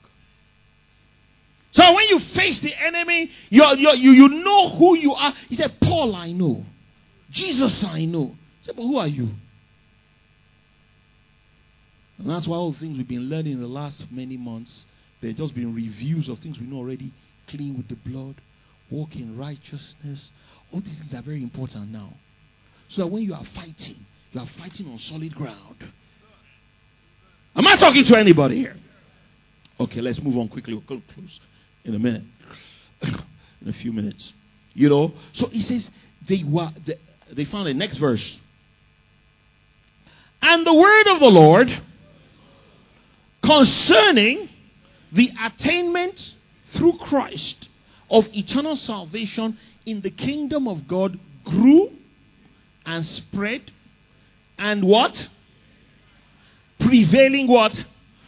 So when you face the enemy, you're, you're, you you know who you are. He said, Paul, I know. Jesus, I know. He said, but who are you? And that's why all the things we've been learning in the last many months, they've just been reviews of things we know already. Clean with the blood, walk in righteousness. All these things are very important now. So that when you are fighting, you are fighting on solid ground. Am I talking to anybody here? Okay, let's move on quickly. We'll close in a minute. in a few minutes. You know, so he says they were, they, they found the next verse. And the word of the Lord concerning the attainment through Christ of eternal salvation in the kingdom of God grew and spread, and what? Prevailing what?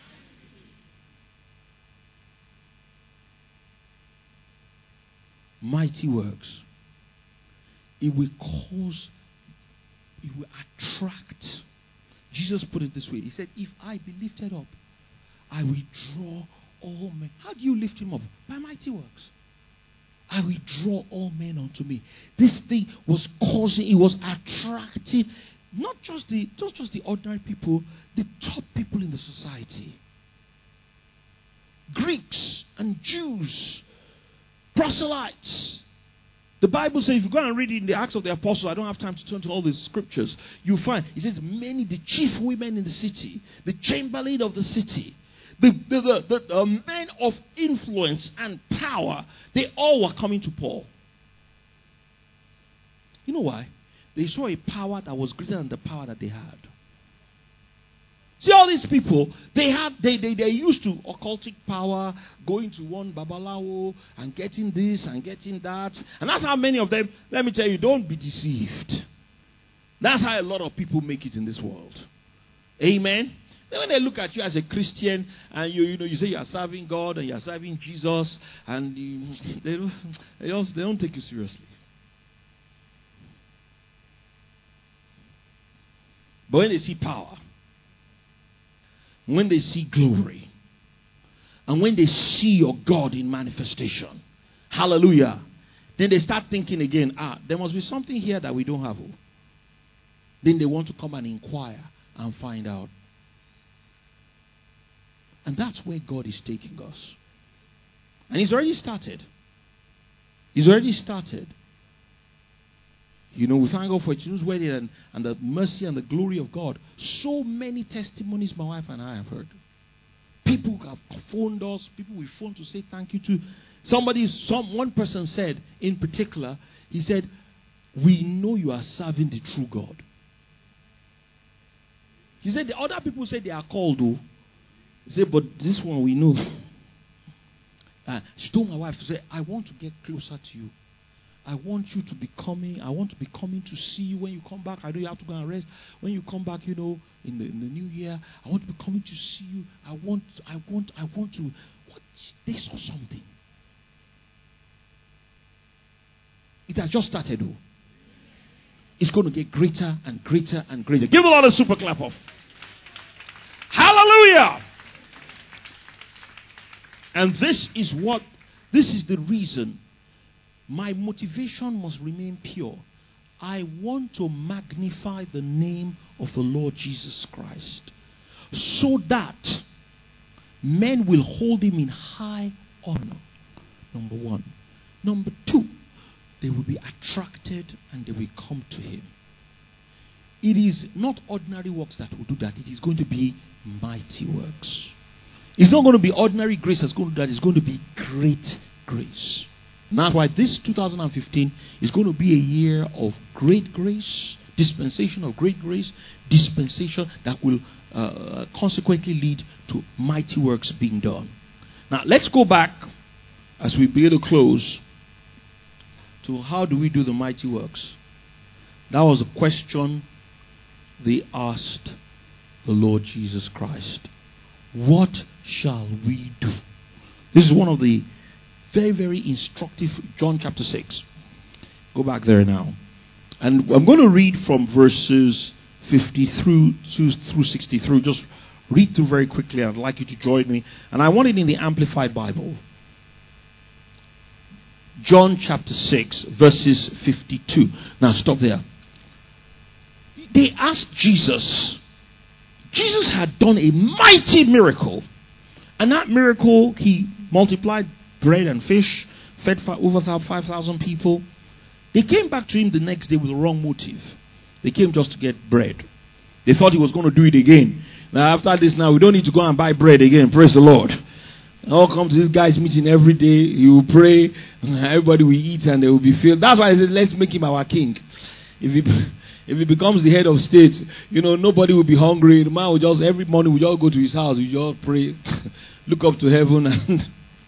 Mighty works. It will cause, it will attract. Jesus put it this way. He said, if I be lifted up, I will draw all men. How do you lift him up? By mighty works. I will draw all men unto me. This thing was causing, it was attracting not just the not just the ordinary people, the top people in the society. Greeks and Jews, proselytes. The Bible says, if you go and read it in the Acts of the Apostles, I don't have time to turn to all the scriptures, you find, it says, many, the chief women in the city, the chamberlain of the city, the, the, the, the, the men of influence and power, they all were coming to Paul. You know why? They saw a power that was greater than the power that they had. See, all these people, they had they they they used to occultic power, going to one babalawo and getting this and getting that. And that's how many of them, let me tell you, don't be deceived. That's how a lot of people make it in this world. Amen. Then when they look at you as a Christian and you you know you say you are serving God and you are serving Jesus, and you, they don't they don't, they don't take you seriously. But when they see power, when they see glory, and when they see your God in manifestation, hallelujah, then they start thinking again, ah, there must be something here that we don't have. Then they want to come and inquire and find out. And that's where God is taking us. And He's already started. He's already started. You know, we thank God for Chinu's wedding and, and the mercy and the glory of God. So many testimonies my wife and I have heard. People have phoned us. People we phoned to say thank you to. Somebody, some one person said in particular, he said, we know you are serving the true God. He said the other people say they are called though. He said, but this one we know. Uh, she told my wife, she said, I want to get closer to you. I want you to be coming. I want to be coming to see you when you come back. I know you have to go and rest. When you come back, you know, in the in the new year, I want to be coming to see you. I want, I want, I want to. What? They saw something. It has just started, though. It's going to get greater and greater and greater. Give the Lord a super clap off. Hallelujah! And this is what. This is the reason. My motivation must remain pure. I want to magnify the name of the Lord Jesus Christ so that men will hold him in high honor. Number one. Number two, they will be attracted and they will come to him. It is not ordinary works that will do that. It is going to be mighty works. It's not going to be ordinary grace that's going to do that. It's going to be great grace. That's why this two thousand fifteen is going to be a year of great grace, dispensation of great grace, dispensation that will uh, consequently lead to mighty works being done. Now, let's go back as we begin to close to how do we do the mighty works. That was a question they asked the Lord Jesus Christ. What shall we do? This is one of the very, very instructive, John chapter six. Go back there now. And I'm going to read from verses fifty through to, through sixty through. Just read through very quickly. I'd like you to join me. And I want it in the Amplified Bible. John chapter six, verses fifty-two. Now stop there. They asked Jesus. Jesus had done a mighty miracle. And that miracle, he multiplied bread and fish, fed over five thousand people. They came back to him the next day with the wrong motive. They came just to get bread. They thought he was going to do it again. Now after this, now we don't need to go and buy bread again. Praise the Lord. I'll come to this guy's meeting every day. He will pray. Everybody will eat and they will be filled. That's why I said, let's make him our king. If he, if he becomes the head of state, you know, nobody will be hungry. The man will just, every morning, we just go to his house. We just pray, look up to heaven. And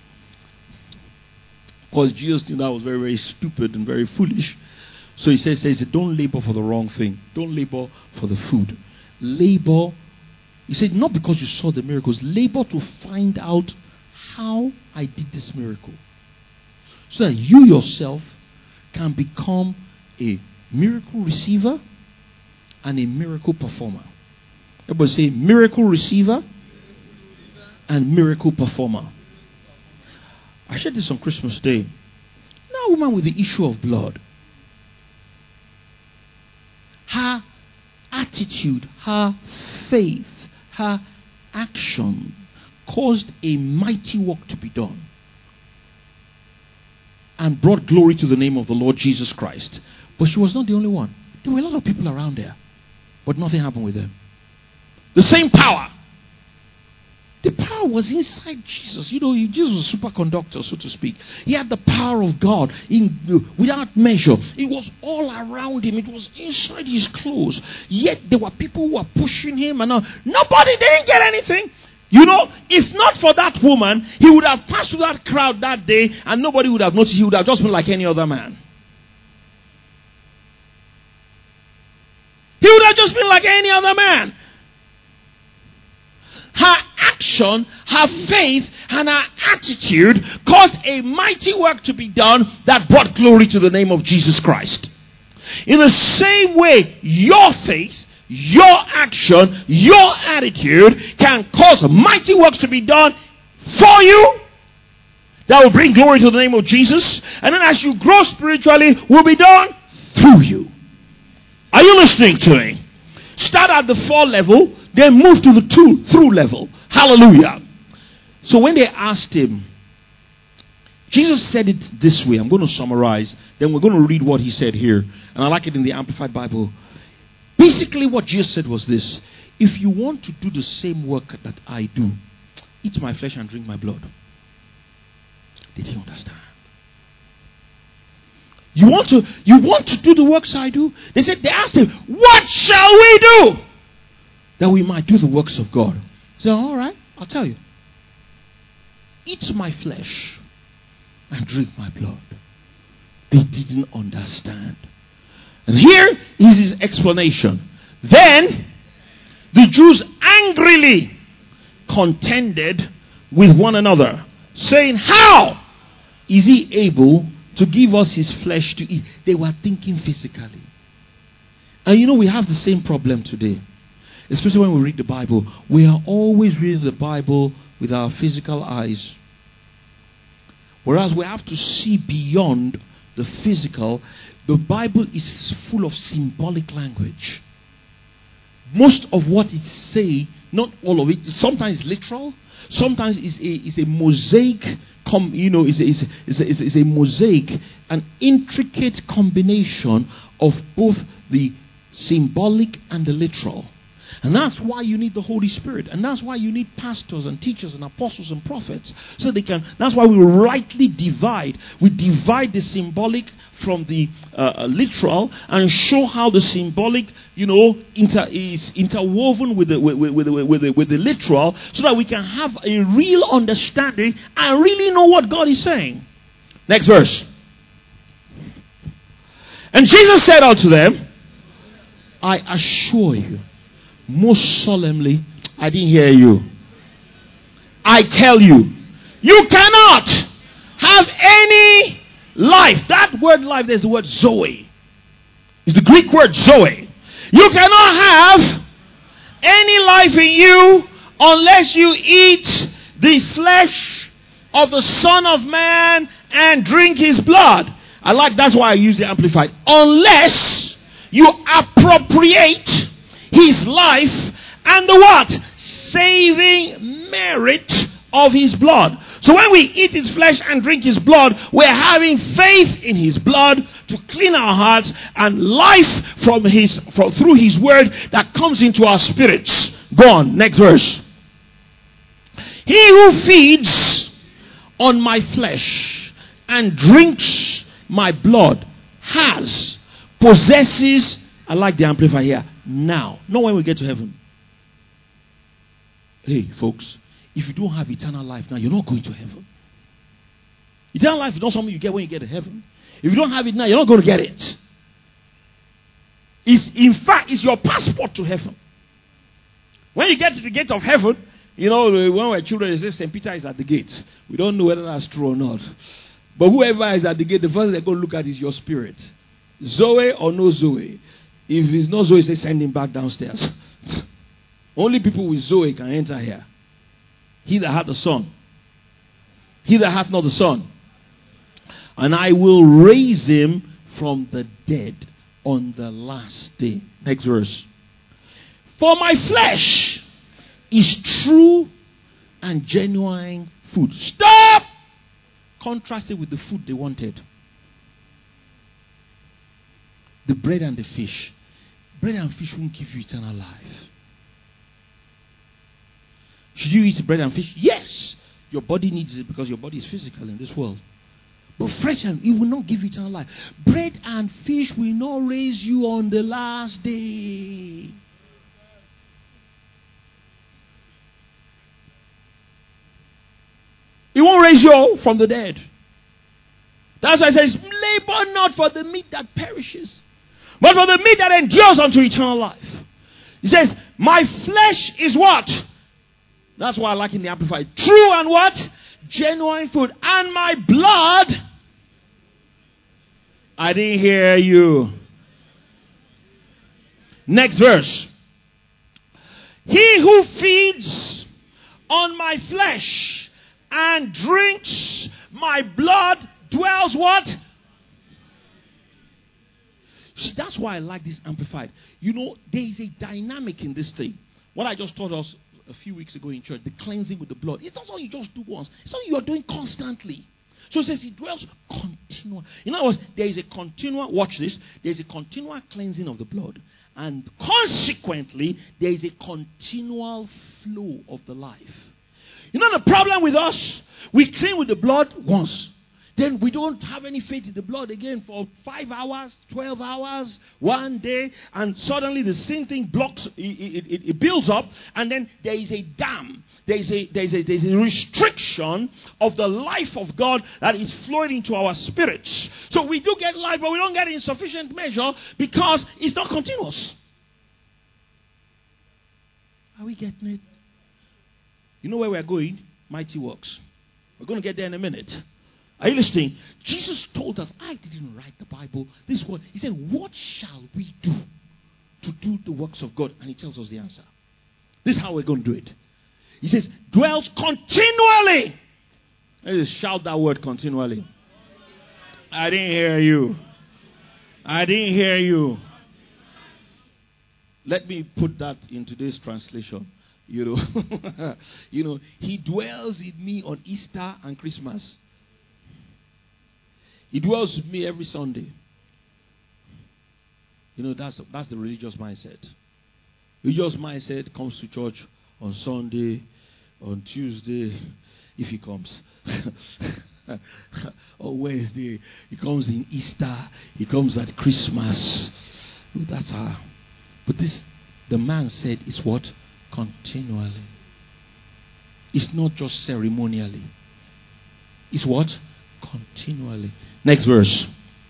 because Jesus knew that was very, very stupid and very foolish. So he says, says, don't labor for the wrong thing. Don't labor for the food. Labor, he said, not because you saw the miracles. Labor to find out how I did this miracle. So that you yourself can become a miracle receiver and a miracle performer. Everybody say miracle receiver and miracle performer. I shared this on Christmas Day. Now, a woman with the issue of blood. Her attitude, her faith, her action caused a mighty work to be done and brought glory to the name of the Lord Jesus Christ. But she was not the only one. There were a lot of people around there, but nothing happened with them. The same power. The power was inside Jesus. You know, Jesus was a superconductor, so to speak. He had the power of God in, without measure. It was all around him. It was inside his clothes. Yet there were people who were pushing him, and all. Nobody didn't get anything. You know, if not for that woman, he would have passed through that crowd that day, and nobody would have noticed. He would have just been like any other man. He would have just been like any other man. Her action, her faith, and her attitude caused a mighty work to be done that brought glory to the name of Jesus Christ. In the same way, your faith, your action, your attitude can cause mighty works to be done for you that will bring glory to the name of Jesus. And then as you grow spiritually, will be done through you. Are you listening to me? Start at the for level, then move to the to, through level. Hallelujah. So when they asked him, Jesus said it this way. I'm going to summarize. Then we're going to read what he said here. And I like it in the Amplified Bible. Basically what Jesus said was this. If you want to do the same work that I do, eat my flesh and drink my blood. Did he understand? You want to you want to do the works I do? They said, they asked him, what shall we do that we might do the works of God? He said, all right, I'll tell you. Eat my flesh and drink my blood. They didn't understand. And here is his explanation. Then the Jews angrily contended with one another, saying, how is he able to give us his flesh to eat? They were thinking physically. And you know, we have the same problem today. Especially when we read the Bible. We are always reading the Bible with our physical eyes. Whereas we have to see beyond the physical. The Bible is full of symbolic language. Most of what it says, not all of it, sometimes literal, sometimes it's a, it's a mosaic, com, you know, it's a, it's, a, it's, a, it's a mosaic, an intricate combination of both the symbolic and the literal. And that's why you need the Holy Spirit. And that's why you need pastors and teachers and apostles and prophets. So they can, that's why we rightly divide. We divide the symbolic from the uh, literal and show how the symbolic, you know, inter, is interwoven with the, with, with, with, the, with, the, with the literal, so that we can have a real understanding and really know what God is saying. Next verse. And Jesus said unto them, I assure you, most solemnly, I didn't hear you. I tell you, you cannot have any life. That word life, there's the word Zoe. It's the Greek word Zoe. You cannot have any life in you unless you eat the flesh of the Son of Man and drink his blood. I like, that's why I use the Amplified. Unless you appropriate his life and the what? Saving merit of his blood. So when we eat his flesh and drink his blood, we're having faith in his blood to clean our hearts, and life from his from through his word that comes into our spirits. Go on, next verse. He who feeds on my flesh and drinks my blood has, possesses, I like the amplifier here, now. Not when we get to heaven. Hey, folks, if you don't have eternal life now, you're not going to heaven. Eternal life is not something you get when you get to heaven. If you don't have it now, you're not going to get it. It's, in fact, it's your passport to heaven. When you get to the gate of heaven, you know, when we're children, they say Saint Peter is at the gate. We don't know whether that's true or not. But whoever is at the gate, the first thing they're going to look at is your spirit. Zoe or no Zoe. If it's not Zoe, they send him back downstairs. Only people with Zoe can enter here. He that hath the Son. He that hath not the Son. And I will raise him from the dead on the last day. Next verse. For my flesh is true and genuine food. Stop! Contrasted with the food they wanted. The bread and the fish. Bread and fish won't give you eternal life. Should you eat bread and fish? Yes. Your body needs it because your body is physical in this world. But fresh and it will not give you eternal life. Bread and fish will not raise you on the last day. It won't raise you from the dead. That's why it says, labor not for the meat that perishes, but for the meat that endures unto eternal life. He says, my flesh is what? That's why I like in the Amplified. True and what? Genuine food. And my blood. I didn't hear you. Next verse. He who feeds on my flesh and drinks my blood dwells what? See, that's why I like this Amplified. You know, there is a dynamic in this thing. What I just taught us a few weeks ago in church, the cleansing with the blood. It's not something you just do once. It's something you are doing constantly. So it says it dwells continual. In other words, there is a continual, watch this, there is a continual cleansing of the blood. And consequently, there is a continual flow of the life. You know the problem with us? We clean with the blood once. Then we don't have any faith in the blood again for five hours, twelve hours, one day, and suddenly the sin thing blocks, it, it, it builds up, and then there is a dam, there is a, there is a, there is a restriction of the life of God that is flowing into our spirits. So we do get life, but we don't get it in sufficient measure because it's not continuous. Are we getting it? You know where we're going? Mighty works. We're going to get there in a minute. Are you listening? Jesus told us, I didn't write the Bible. This word, he said, what shall we do to do the works of God? And he tells us the answer. This is how we're going to do it. He says, dwells continually. Let's shout that word continually. I didn't hear you. I didn't hear you. Let me put that in today's translation. You know, you know, he dwells in me on Easter and Christmas. He dwells with me every Sunday. You know, that's that's the religious mindset. Religious mindset comes to church on Sunday, on Tuesday, if he comes. Or Wednesday. He comes in Easter. He comes at Christmas. That's how. But this, the man said, is what? Continually. It's not just ceremonially. It's what? Continually. Next verse.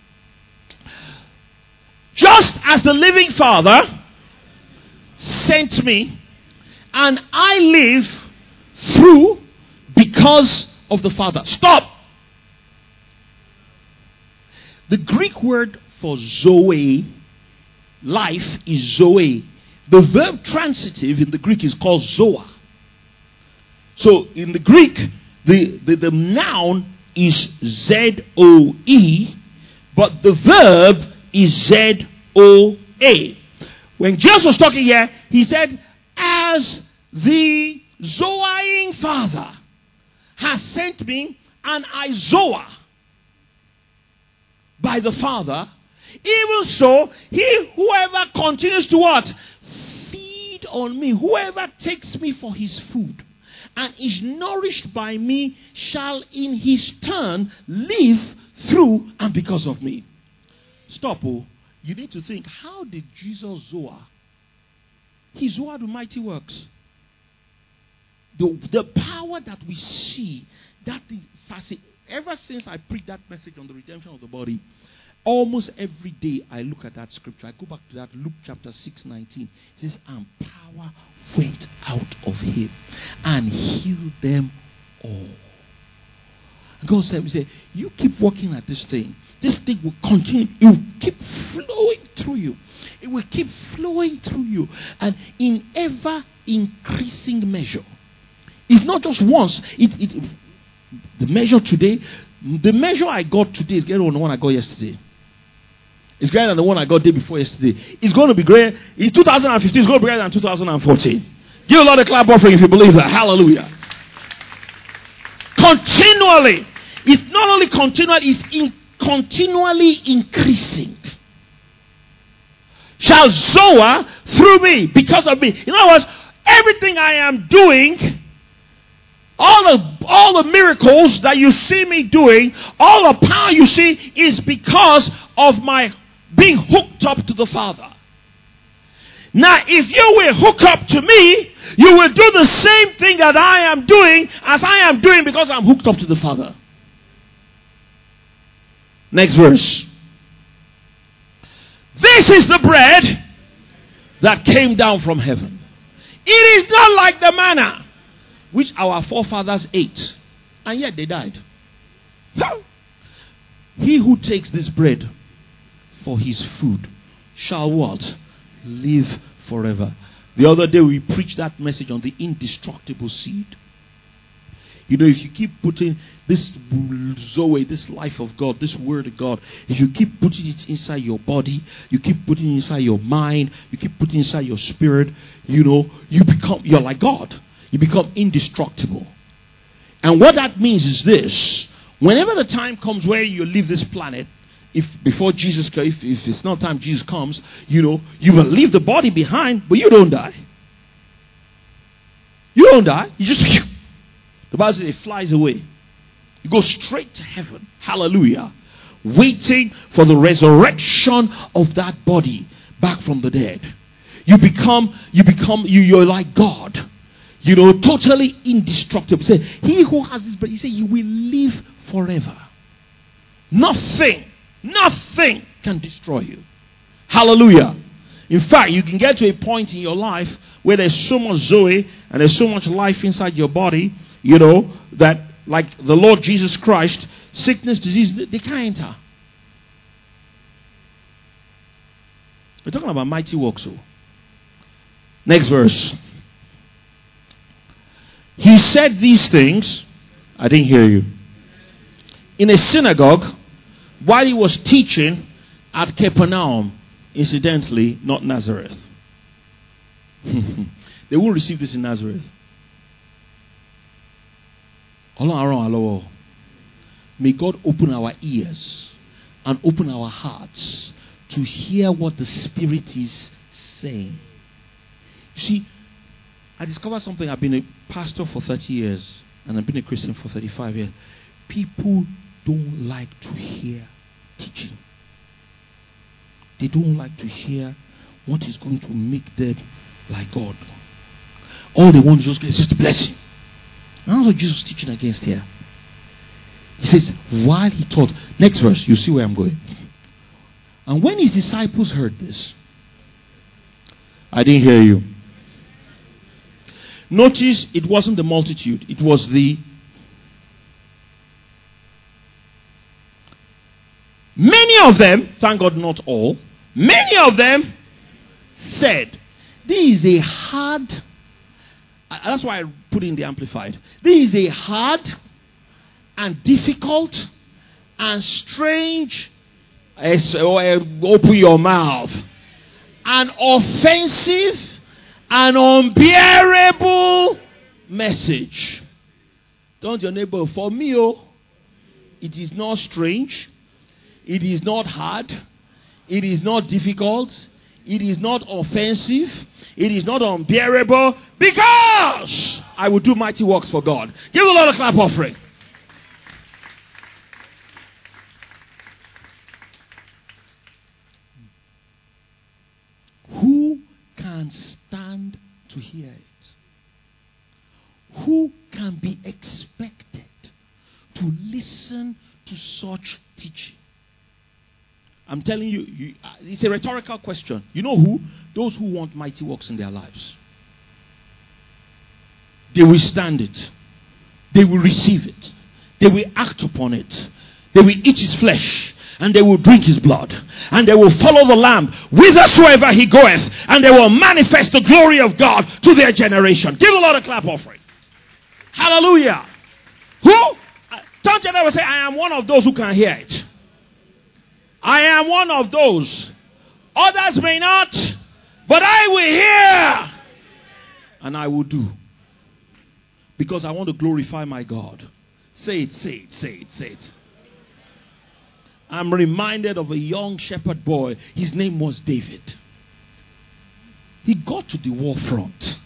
Just as the living Father sent me, and I live through because of the Father. Stop. The Greek word for Zoe, life, is Zoe. The verb transitive in the Greek is called Zoa. So in the Greek, the, the, the noun is Z O E, but the verb is Z O A. When Jesus was talking here, he said, as the Zoaing Father has sent me, and I Zoa by the Father, even so, he whoever continues to what? Feed on me. Whoever takes me for his food and is nourished by me shall in his turn live through and because of me. Stop. Oh, you need to think, how did Jesus Zoa? He Zoa the mighty works. The, the power that we see, that thing, ever since I preached that message on the redemption of the body, almost every day I look at that scripture. I go back to that Luke chapter six nineteen. It says, and power went out of him and healed them all. And God said, we say, you keep working at this thing. This thing will continue. It will keep flowing through you. It will keep flowing through you. And in ever increasing measure. It's not just once. It, it, the measure today, the measure I got today is greater than the one I got yesterday. It's greater than the one I got the day before yesterday. It's going to be greater. In two thousand fifteen, it's going to be greater than two thousand fourteen. Give a lot of clap offering if you believe that. Hallelujah. Continually. It's not only continual, it's in, continually increasing. Shall Zoa through me, because of me. In other words, everything I am doing, all the, all the miracles that you see me doing, all the power you see is because of my being hooked up to the Father. Now, if you will hook up to me, you will do the same thing that I am doing as I am doing because I'm hooked up to the Father. Next verse. This is the bread that came down from heaven. It is not like the manna which our forefathers ate, and yet they died. He who takes this bread for his food shall what? Live forever. The other day we preached that message on the indestructible seed. You know, if you keep putting this Zoe, this life of God, this word of God, if you keep putting it inside your body, you keep putting it inside your mind, you keep putting it inside your spirit, you know, you become, you're like God. You become indestructible. And what that means is this. Whenever the time comes where you leave this planet, if before Jesus, if, if it's not time Jesus comes, you know, you will leave the body behind, but you don't die. You don't die. You just, the Bible says it flies away. You go straight to heaven. Hallelujah. Waiting for the resurrection of that body back from the dead. You become, you become, you, you're like God. You know, totally indestructible. Say, he who has this bread, he said, you will live forever. Nothing, nothing can destroy you. Hallelujah. In fact, you can get to a point in your life where there's so much Zoe and there's so much life inside your body, you know, that like the Lord Jesus Christ, sickness, disease, they can't enter. We're talking about mighty works. So. Next verse. He said these things. I didn't hear you. In a synagogue, while he was teaching at Capernaum, incidentally, not Nazareth. They won't receive this in Nazareth. May God open our ears and open our hearts to hear what the Spirit is saying. You see, I discovered something. I've been a pastor for thirty years and I've been a Christian for thirty-five years. People don't like to hear teaching. They don't like to hear what is going to make them like God. All they want is just, just to bless you. And that's what Jesus is teaching against here. He says, while he taught, next verse, you see where I'm going. And when his disciples heard this, I didn't hear you. Notice it wasn't the multitude, it was the many of them, thank God not all, many of them said, this is a hard, that's why I put in the Amplified, this is a hard and difficult and strange, open your mouth, and offensive an unbearable message. Don't your neighbor, for me, oh, it is not strange. It is not hard. It is not difficult. It is not offensive. It is not unbearable. Because I will do mighty works for God. Give the Lord a clap offering. Who can stand to hear it? Who can be expected to listen to such teaching? I'm telling you, you, it's a rhetorical question. You know who? Those who want mighty works in their lives. They will stand it. They will receive it. They will act upon it. They will eat his flesh. And they will drink his blood. And they will follow the Lamb whithersoever he goeth. And they will manifest the glory of God to their generation. Give the Lord a clap offering. Hallelujah. Who? Don't you ever say, I am one of those who can hear it. I am one of those. Others may not, but I will hear. And I will do. Because I want to glorify my God. Say it, say it, say it, say it. I'm reminded of a young shepherd boy. His name was David. He got to the war front.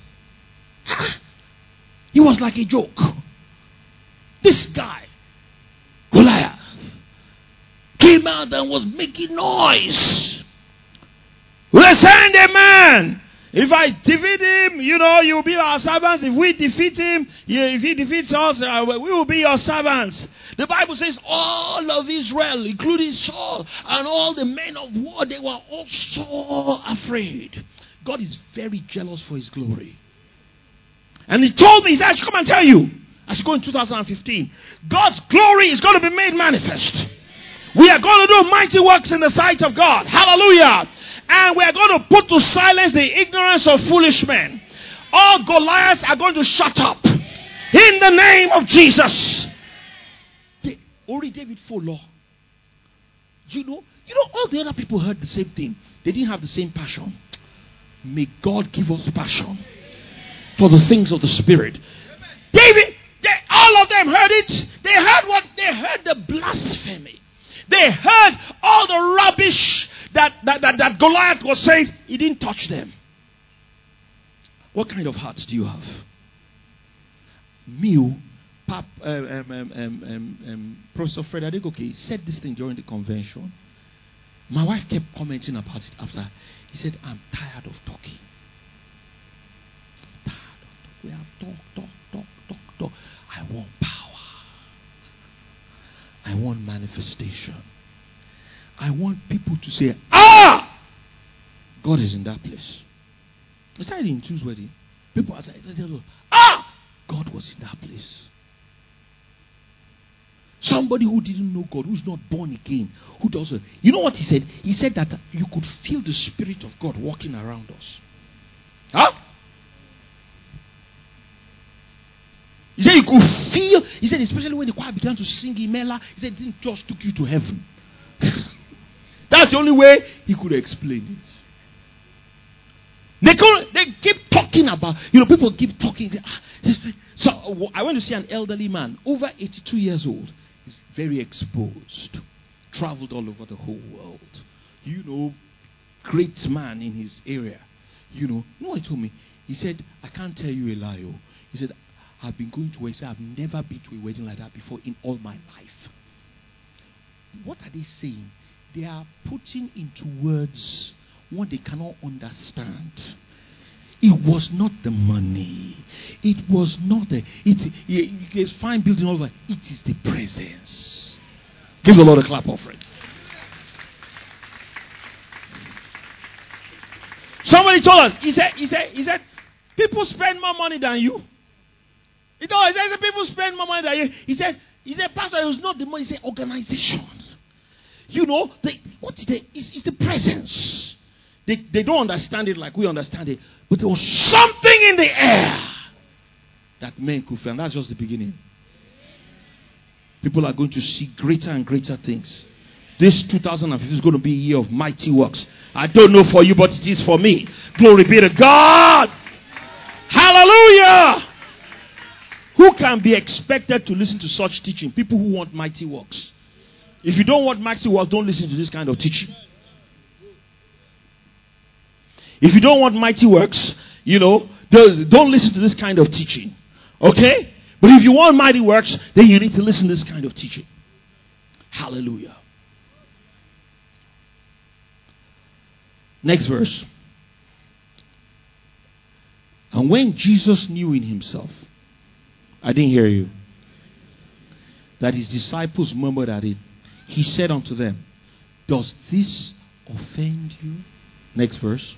He was like a joke. This guy, Goliath, came out and was making noise. We'll send a man. If I defeat him, you know, you'll be our servants. If we defeat him, if he defeats us, uh, we will be your servants. The Bible says all of Israel, including Saul and all the men of war, they were all so afraid. God is very jealous for his glory. And he told me, he said, I should come and tell you, I should go in two thousand fifteen. God's glory is going to be made manifest. We are going to do mighty works in the sight of God. Hallelujah. And we are going to put to silence the ignorance of foolish men. All Goliaths are going to shut up. In the name of Jesus. They, only David followed. You know, you know, all the other people heard the same thing. They didn't have the same passion. May God give us passion for the things of the Spirit. David, they, all of them heard it. They heard what? They heard the blasphemy. They heard all the rubbish that, that, that, that Goliath was saying. He didn't touch them. What kind of hearts do you have? Mew, Pap, uh, um, um, um, um, um, Professor Fred Adegoke said this thing during the convention. My wife kept commenting about it after. He said, I'm tired of talking. I'm tired of talking. We have talk, talk, talk, talk, talk. I want power. I want manifestation. I want people to say, ah! God is in that place. I said in Tu's wedding. People are saying, ah! God was in that place. Somebody who didn't know God, who's not born again, who doesn't. You know what he said? He said that you could feel the Spirit of God walking around us. Huh? He said you could feel. He said especially when the choir began to sing Imela, he said it didn't just took you to heaven. That's the only way he could explain it. They, go, they keep talking about, you know, people keep talking. So I went to see an elderly man, over eighty-two years old. He's very exposed. Traveled all over the whole world. You know, great man in his area. You know, you know what he told me? He said, I can't tell you a lie. Oh. He said, I've been going to a wedding. I've never been to a wedding like that before in all my life. What are they saying? They are putting into words what they cannot understand. It was not the money. It was not the. It, it's fine building over. It is the presence. Give the Lord a clap offering. Somebody told us. He said. He said. He said. People spend more money than you. He told us. He said people spend more money than you. He said. He said, Pastor, it was not the money. He said organization. You know, they, what is the? It's, it's the presence. They, they don't understand it like we understand it. But there was something in the air that men could feel. And that's just the beginning. People are going to see greater and greater things. This two thousand fifteen is going to be a year of mighty works. I don't know for you, but it is for me. Glory be to God. Hallelujah. Who can be expected to listen to such teaching? People who want mighty works. If you don't want mighty works, don't listen to this kind of teaching. If you don't want mighty works, you know, don't listen to this kind of teaching. Okay? But if you want mighty works, then you need to listen to this kind of teaching. Hallelujah. Next verse. And when Jesus knew in himself, I didn't hear you, that his disciples murmured at it, he said unto them, does this offend you? Next verse.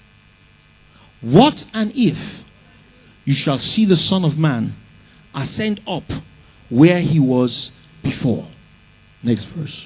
What and if you shall see the Son of Man ascend up where he was before? Next verse.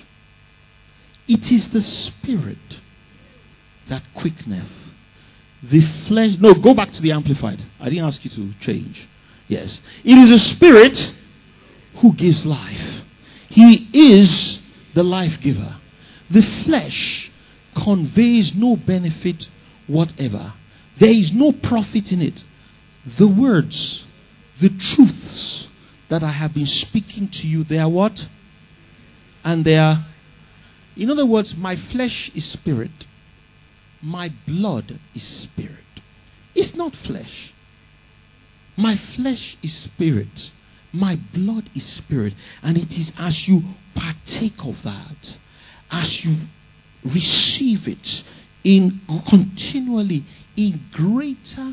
It is the Spirit that quickeneth. The flesh. No, go back to the Amplified. I didn't ask you to change. Yes. It is the Spirit who gives life. He is the life giver. The flesh conveys no benefit whatever. There is no profit in it. The words, the truths that I have been speaking to you, they are what? And they are, in other words, my flesh is spirit. My blood is spirit. It's not flesh. My flesh is spirit. My blood is spirit. And it is as you partake of that, as you receive it in continually in greater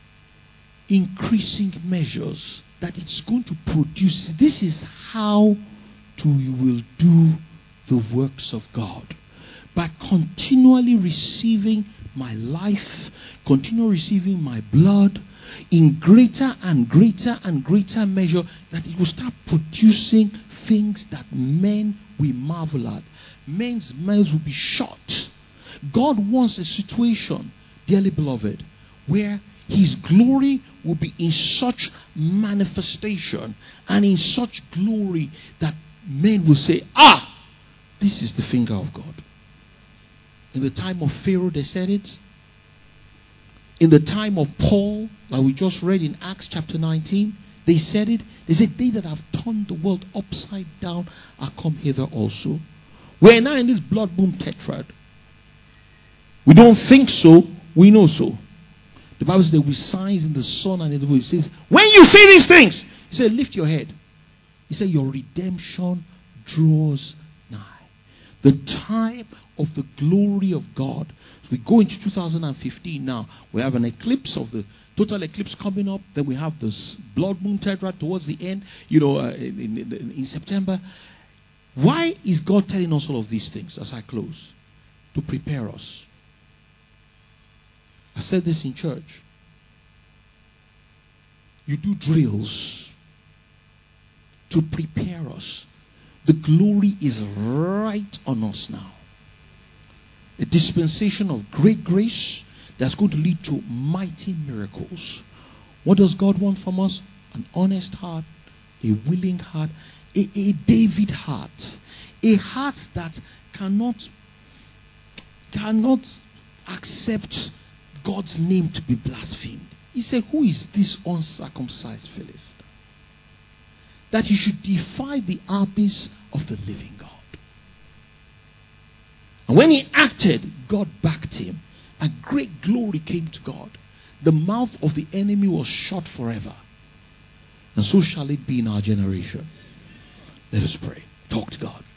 increasing measures, that it's going to produce. This is how to you will do the works of God. By continually receiving my life, continually receiving my blood in greater and greater and greater measure, that it will start producing things that men will marvel at. Men's minds will be shocked. God wants a situation, dearly beloved, where his glory will be in such manifestation and in such glory that men will say, ah, this is the finger of God. In the time of Pharaoh, they said it. In the time of Paul, like we just read in Acts chapter nineteen, they said it. They said, they that have turned the world upside down are come hither also. We're now in this blood boom tetrad. We don't think so, we know so. The Bible says there will be signs in the sun and in the moon. It says, when you see these things, he said, lift your head. He said, your redemption draws nigh. The time of the glory of God. So we go into two thousand fifteen now. We have an eclipse of the total eclipse coming up. Then we have this blood moon tetrad towards the end, you know, uh, in, in, in September. Why is God telling us all of these things as I close? To prepare us. I said this in church. You do drills to prepare us. The glory is right on us now. A dispensation of great grace that's going to lead to mighty miracles. What does God want from us? An honest heart, a willing heart, a, a David heart, a heart that cannot cannot accept God's name to be blasphemed. He said, who is this uncircumcised Philistine, that he should defy the armies of the living God? And when he acted, God backed him, and great glory came to God. The mouth of the enemy was shut forever. And so shall it be in our generation. Let us pray. Talk to God.